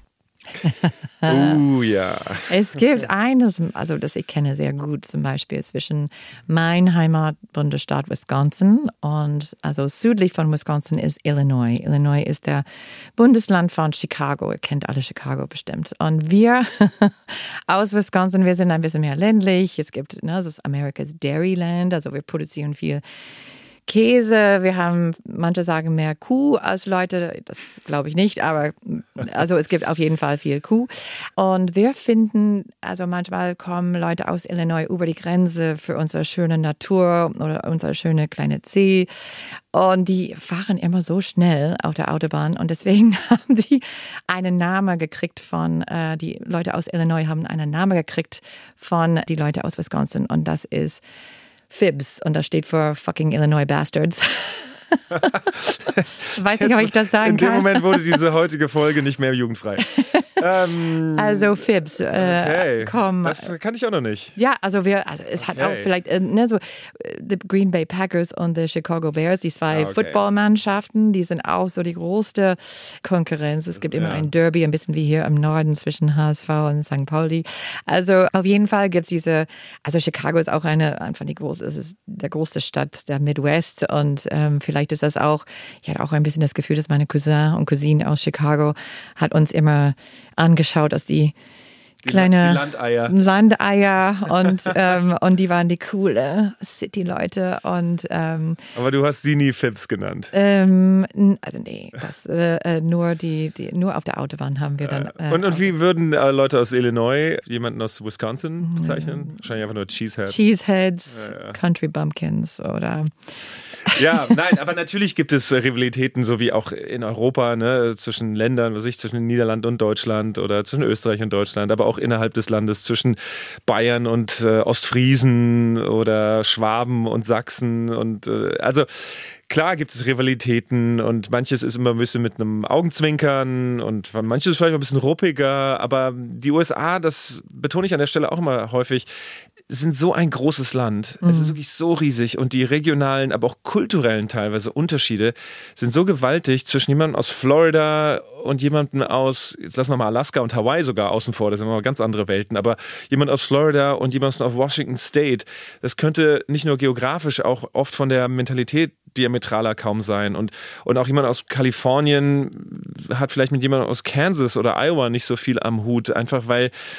Ja. Es gibt eines, also das ich kenne sehr gut, zum Beispiel zwischen mein Heimatbundesstaat Wisconsin und also südlich von Wisconsin ist Illinois. Illinois ist der Bundesland von Chicago. Ihr kennt alle Chicago bestimmt. Und wir aus Wisconsin, wir sind ein bisschen mehr ländlich. Es gibt, das ist America's Dairyland, also wir produzieren viel Käse, wir haben, manche sagen mehr Kuh als Leute, das glaube ich nicht, aber also es gibt auf jeden Fall viel Kuh. Und wir finden, also manchmal kommen Leute aus Illinois über die Grenze für unsere schöne Natur oder unsere schöne kleine See. Und die fahren immer so schnell auf der Autobahn und deswegen haben die einen Namen gekriegt von, die Leute aus Illinois haben einen Namen gekriegt von die Leute aus Wisconsin und das ist FIBS und das steht für Fucking Illinois Bastards. Weiß nicht, ob ich das sagen kann. In dem Moment wurde diese heutige Folge nicht mehr jugendfrei. Also FIBS, komm. Das kann ich auch noch nicht. Ja, also es hat auch vielleicht so die Green Bay Packers und die Chicago Bears, die 2 Footballmannschaften, die sind auch so die größte Konkurrenz. Es gibt immer ein Derby, ein bisschen wie hier im Norden zwischen HSV und St. Pauli. Also auf jeden Fall gibt es also Chicago ist auch es ist der größte Stadt der Midwest und vielleicht ist das auch, ich hatte auch ein bisschen das Gefühl, dass meine Cousin und Cousine aus Chicago hat uns immer angeschaut als die kleine Landeier und die waren die coole City-Leute. Aber du hast sie nie FIBS genannt. Also nee, das, nur auf der Autobahn haben wir dann. Und wie würden Leute aus Illinois jemanden aus Wisconsin bezeichnen? Wahrscheinlich einfach nur Cheeseheads. Cheeseheads, Country Bumpkins oder... Ja, nein, aber natürlich gibt es Rivalitäten, so wie auch in Europa, ne, zwischen Ländern, zwischen Niederland und Deutschland oder zwischen Österreich und Deutschland, aber auch innerhalb des Landes zwischen Bayern und Ostfriesen oder Schwaben und Sachsen und also klar gibt es Rivalitäten und manches ist immer ein bisschen mit einem Augenzwinkern und manches ist vielleicht ein bisschen ruppiger, aber die USA, das betone ich an der Stelle auch immer häufig, sind so ein großes Land. Es ist wirklich so riesig und die regionalen, aber auch kulturellen teilweise Unterschiede sind so gewaltig zwischen jemandem aus Florida und jemandem aus, jetzt lassen wir mal Alaska und Hawaii sogar außen vor, das sind mal ganz andere Welten, aber jemand aus Florida und jemand aus Washington State, das könnte nicht nur geografisch, auch oft von der Mentalität diametraler kaum sein und auch jemand aus Kalifornien hat vielleicht mit jemandem aus Kansas oder Iowa nicht so viel am Hut, einfach weil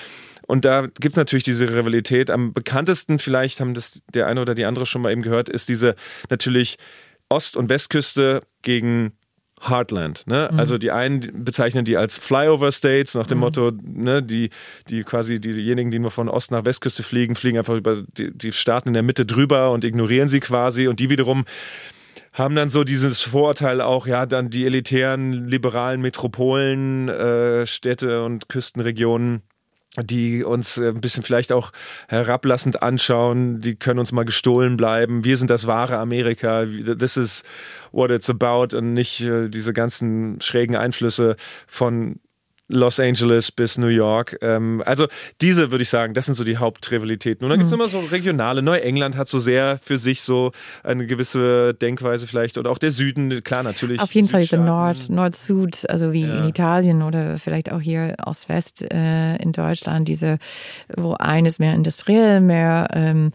Und da gibt es natürlich diese Rivalität. Am bekanntesten, vielleicht haben das der eine oder die andere schon mal eben gehört, ist diese natürlich Ost- und Westküste gegen Heartland. Ne? Also die einen bezeichnen die als Flyover States nach dem Motto, ne, die quasi diejenigen, die nur von Ost nach Westküste fliegen einfach über die Staaten in der Mitte drüber und ignorieren sie quasi. Und die wiederum haben dann so dieses Vorurteil auch, ja, dann die elitären, liberalen Metropolen, Städte und Küstenregionen, die uns ein bisschen vielleicht auch herablassend anschauen, die können uns mal gestohlen bleiben. Wir sind das wahre Amerika. This is what it's about und nicht diese ganzen schrägen Einflüsse von Los Angeles bis New York. Also diese, würde ich sagen, das sind so die Hauptrivalitäten. Und dann gibt es immer so regionale. Neuengland hat so sehr für sich so eine gewisse Denkweise vielleicht. Oder auch der Süden, klar, natürlich. Auf jeden Fall diese Nord-Süd, also wie in Italien oder vielleicht auch hier Ost-West in Deutschland. Diese, wo eines mehr industriell, mehr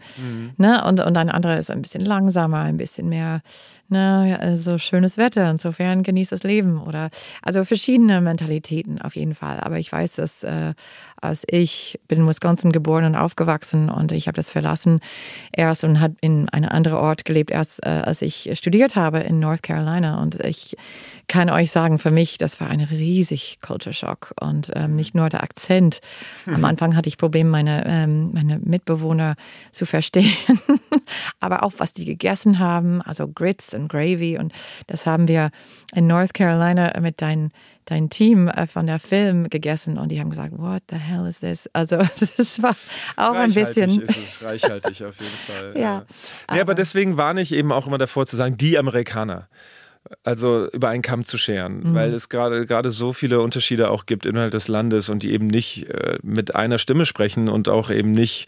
ne, und ein anderer ist ein bisschen langsamer, ein bisschen mehr so schönes Wetter, insofern genießt das Leben. Oder also verschiedene Mentalitäten auf jeden Fall. Aber ich weiß, dass als ich bin in Wisconsin geboren und aufgewachsen und ich habe das verlassen erst und habe in einem anderen Ort gelebt, erst als ich studiert habe in North Carolina. Und ich kann euch sagen, für mich, das war ein riesig Culture Shock und nicht nur der Akzent. Am Anfang hatte ich Probleme, meine Mitbewohner zu verstehen, aber auch, was die gegessen haben, also Grits und Gravy. Und das haben wir in North Carolina mit dein Team von der Film gegessen und die haben gesagt, what the hell is this? Also es war auch ein bisschen... Reichhaltig auf jeden Fall. Ja. Aber deswegen warne ich eben auch immer davor zu sagen, die Amerikaner. Also über einen Kamm zu scheren, weil es gerade so viele Unterschiede auch gibt innerhalb des Landes und die eben nicht mit einer Stimme sprechen und auch eben nicht,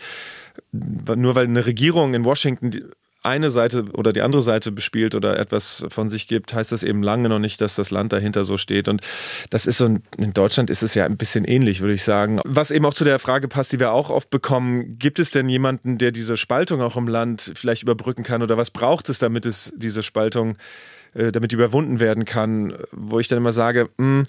nur weil eine Regierung in Washington eine Seite oder die andere Seite bespielt oder etwas von sich gibt, heißt das eben lange noch nicht, dass das Land dahinter so steht. Und das ist so, in Deutschland ist es ja ein bisschen ähnlich, würde ich sagen. Was eben auch zu der Frage passt, die wir auch oft bekommen, gibt es denn jemanden, der diese Spaltung auch im Land vielleicht überbrücken kann oder was braucht es, damit es diese Spaltung, damit die überwunden werden kann? Wo ich dann immer sage,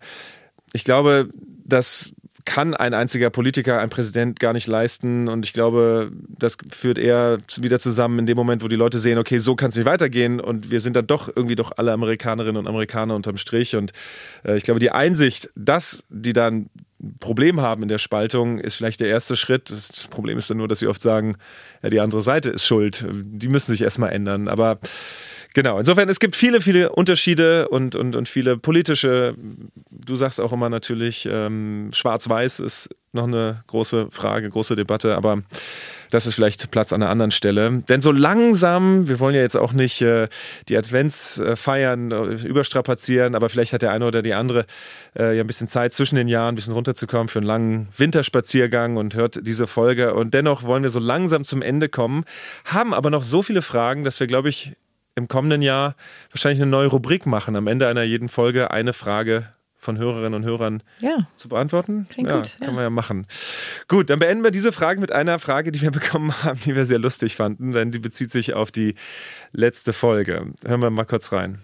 ich glaube, das kann ein einziger Politiker, ein Präsident gar nicht leisten und ich glaube, das führt eher wieder zusammen in dem Moment, wo die Leute sehen, okay, so kann es nicht weitergehen und wir sind dann doch irgendwie alle Amerikanerinnen und Amerikaner unterm Strich und ich glaube, die Einsicht, dass die dann ein Problem haben in der Spaltung, ist vielleicht der erste Schritt. Das Problem ist dann nur, dass sie oft sagen, ja, die andere Seite ist schuld, die müssen sich erstmal ändern, aber genau, insofern, es gibt viele, viele Unterschiede und viele politische, du sagst auch immer natürlich, Schwarz-Weiß ist noch eine große Frage, große Debatte, aber das ist vielleicht Platz an einer anderen Stelle. Denn so langsam, wir wollen ja jetzt auch nicht die Adventsfeiern überstrapazieren, aber vielleicht hat der eine oder die andere ja ein bisschen Zeit zwischen den Jahren, ein bisschen runterzukommen für einen langen Winterspaziergang und hört diese Folge. Und dennoch wollen wir so langsam zum Ende kommen, haben aber noch so viele Fragen, dass wir, glaube ich, im kommenden Jahr wahrscheinlich eine neue Rubrik machen. Am Ende einer jeden Folge eine Frage von Hörerinnen und Hörern zu beantworten. Klingt gut. Können wir ja machen. Gut, dann beenden wir diese Frage mit einer Frage, die wir bekommen haben, die wir sehr lustig fanden, denn die bezieht sich auf die letzte Folge. Hören wir mal kurz rein.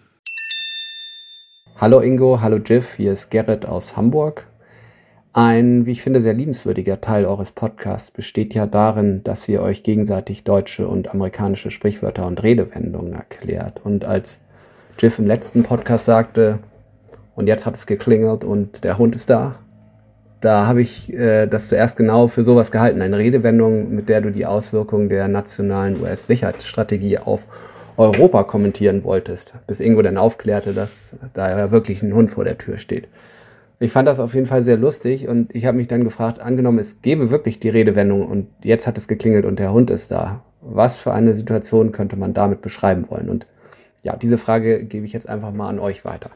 Hallo Ingo, hallo Jiff, hier ist Gerrit aus Hamburg. Ein, wie ich finde, sehr liebenswürdiger Teil eures Podcasts besteht ja darin, dass ihr euch gegenseitig deutsche und amerikanische Sprichwörter und Redewendungen erklärt. Und als Jiff im letzten Podcast sagte, und jetzt hat es geklingelt und der Hund ist da, da habe ich das zuerst genau für sowas gehalten. Eine Redewendung, mit der du die Auswirkungen der nationalen US-Sicherheitsstrategie auf Europa kommentieren wolltest, bis Ingo dann aufklärte, dass da ja wirklich ein Hund vor der Tür steht. Ich fand das auf jeden Fall sehr lustig und ich habe mich dann gefragt, angenommen, es gäbe wirklich die Redewendung und jetzt hat es geklingelt und der Hund ist da. Was für eine Situation könnte man damit beschreiben wollen? Und ja, diese Frage gebe ich jetzt einfach mal an euch weiter.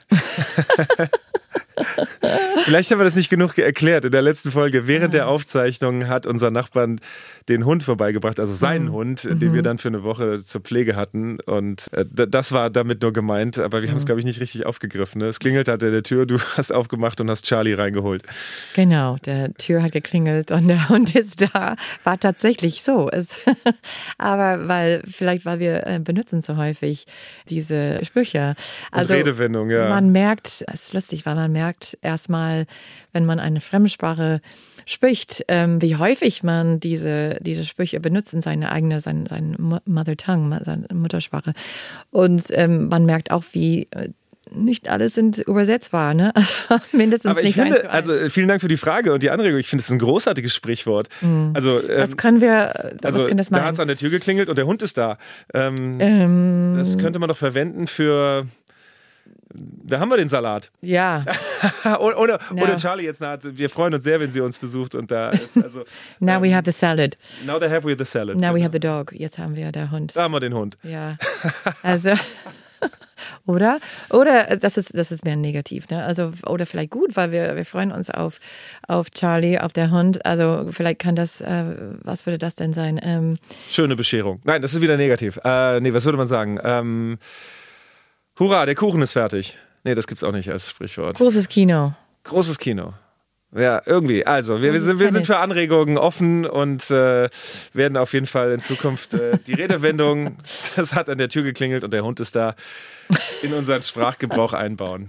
Vielleicht haben wir das nicht genug erklärt in der letzten Folge. Während der Aufzeichnung hat unser Nachbarn den Hund vorbeigebracht, also seinen Hund, den wir dann für eine Woche zur Pflege hatten. Und das war damit nur gemeint, aber wir haben es, glaube ich, nicht richtig aufgegriffen. Ne? Es klingelt an der Tür, du hast aufgemacht und hast Charlie reingeholt. Genau, der Tür hat geklingelt und der Hund ist da. War tatsächlich so. Aber weil wir benutzen so häufig diese Sprüche. Also und Redewendung, ja. Man merkt, es ist lustig, weil man merkt erstmal, wenn man eine Fremdsprache spricht, wie häufig man diese Sprüche benutzt in seine Mother Tongue, seine Muttersprache. Und man merkt auch, wie nicht alles sind übersetzbar, ne? Also mindestens aber ich nicht finde, 1:1. also vielen Dank für die Frage und die Anregung. Ich finde es ein großartiges Sprichwort. Also das können wir, also was kann das meinen? Da hat es an der Tür geklingelt und der Hund ist da. Das könnte man doch verwenden für. Da haben wir den Salat. Ja. oder Charlie jetzt nahe. Wir freuen uns sehr, wenn sie uns besucht und da ist. Also, Now we have the salad. Now they have we the salad. Now we have the dog. Jetzt haben wir den Hund. Da haben wir den Hund. Ja. Also. Oder das ist mehr negativ, ne? Also, oder vielleicht gut, weil wir freuen uns auf Charlie, auf der Hund. Also vielleicht kann das, was würde das denn sein? Schöne Bescherung. Nein, das ist wieder negativ. Was würde man sagen? Hurra, der Kuchen ist fertig. Nee, das gibt's auch nicht als Sprichwort. Großes Kino. Großes Kino. Ja, irgendwie. Also, wir sind für Anregungen offen und werden auf jeden Fall in Zukunft die Redewendung, das hat an der Tür geklingelt und der Hund ist da, in unseren Sprachgebrauch einbauen.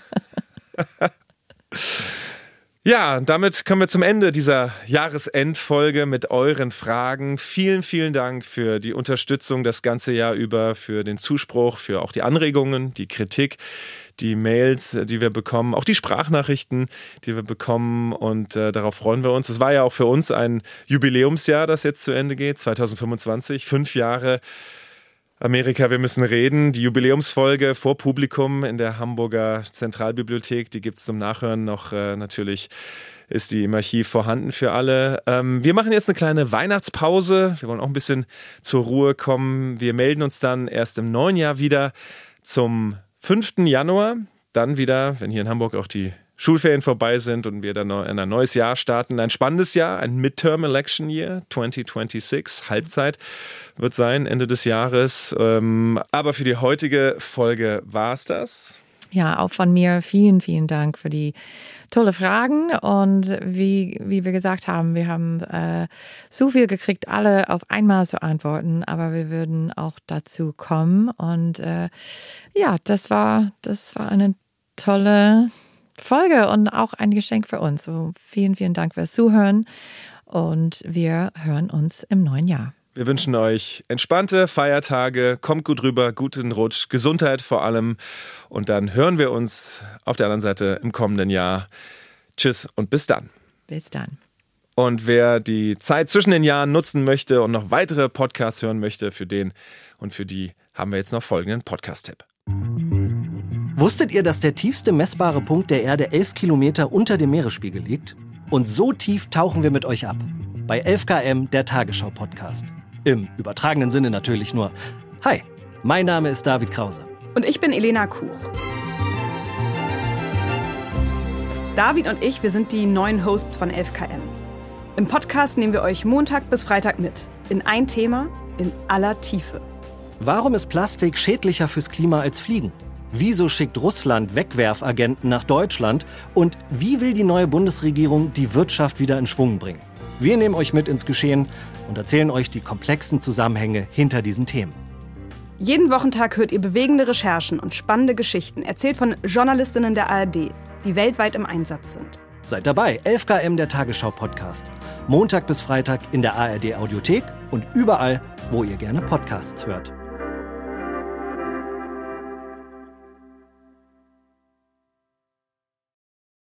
Ja, damit kommen wir zum Ende dieser Jahresendfolge mit euren Fragen. Vielen, vielen Dank für die Unterstützung das ganze Jahr über, für den Zuspruch, für auch die Anregungen, die Kritik, die Mails, die wir bekommen, auch die Sprachnachrichten, die wir bekommen und darauf freuen wir uns. Es war ja auch für uns ein Jubiläumsjahr, das jetzt zu Ende geht, 2025, 5 Jahre Amerika, wir müssen reden. Die Jubiläumsfolge vor Publikum in der Hamburger Zentralbibliothek, die gibt es zum Nachhören noch. Natürlich ist die im Archiv vorhanden für alle. Wir machen jetzt eine kleine Weihnachtspause. Wir wollen auch ein bisschen zur Ruhe kommen. Wir melden uns dann erst im neuen Jahr wieder zum 5. Januar. Dann wieder, wenn hier in Hamburg auch die Schulferien vorbei sind und wir dann in ein neues Jahr starten. Ein spannendes Jahr, ein Midterm Election Year 2026, Halbzeit wird sein, Ende des Jahres. Aber für die heutige Folge war es das. Ja, auch von mir vielen, vielen Dank für die tolle Fragen und wie wir gesagt haben, wir haben so viel gekriegt, alle auf einmal zu antworten, aber wir würden auch dazu kommen und das war eine tolle Folge und auch ein Geschenk für uns. So vielen, vielen Dank fürs Zuhören und wir hören uns im neuen Jahr. Wir wünschen euch entspannte Feiertage, kommt gut rüber, guten Rutsch, Gesundheit vor allem und dann hören wir uns auf der anderen Seite im kommenden Jahr. Tschüss und bis dann. Bis dann. Und wer die Zeit zwischen den Jahren nutzen möchte und noch weitere Podcasts hören möchte, für den und für die haben wir jetzt noch folgenden Podcast-Tipp. Wusstet ihr, dass der tiefste messbare Punkt der Erde 11 Kilometer unter dem Meeresspiegel liegt? Und so tief tauchen wir mit euch ab. Bei 11 km, der Tagesschau-Podcast. Im übertragenen Sinne natürlich nur. Hi, mein Name ist David Krause. Und ich bin Elena Kuch. David und ich, wir sind die neuen Hosts von 11 km. Im Podcast nehmen wir euch Montag bis Freitag mit. In ein Thema, in aller Tiefe. Warum ist Plastik schädlicher fürs Klima als Fliegen? Wieso schickt Russland Wegwerfagenten nach Deutschland? Und wie will die neue Bundesregierung die Wirtschaft wieder in Schwung bringen? Wir nehmen euch mit ins Geschehen und erzählen euch die komplexen Zusammenhänge hinter diesen Themen. Jeden Wochentag hört ihr bewegende Recherchen und spannende Geschichten, erzählt von Journalistinnen der ARD, die weltweit im Einsatz sind. Seid dabei, 11 km, der Tagesschau-Podcast. Montag bis Freitag in der ARD-Audiothek und überall, wo ihr gerne Podcasts hört.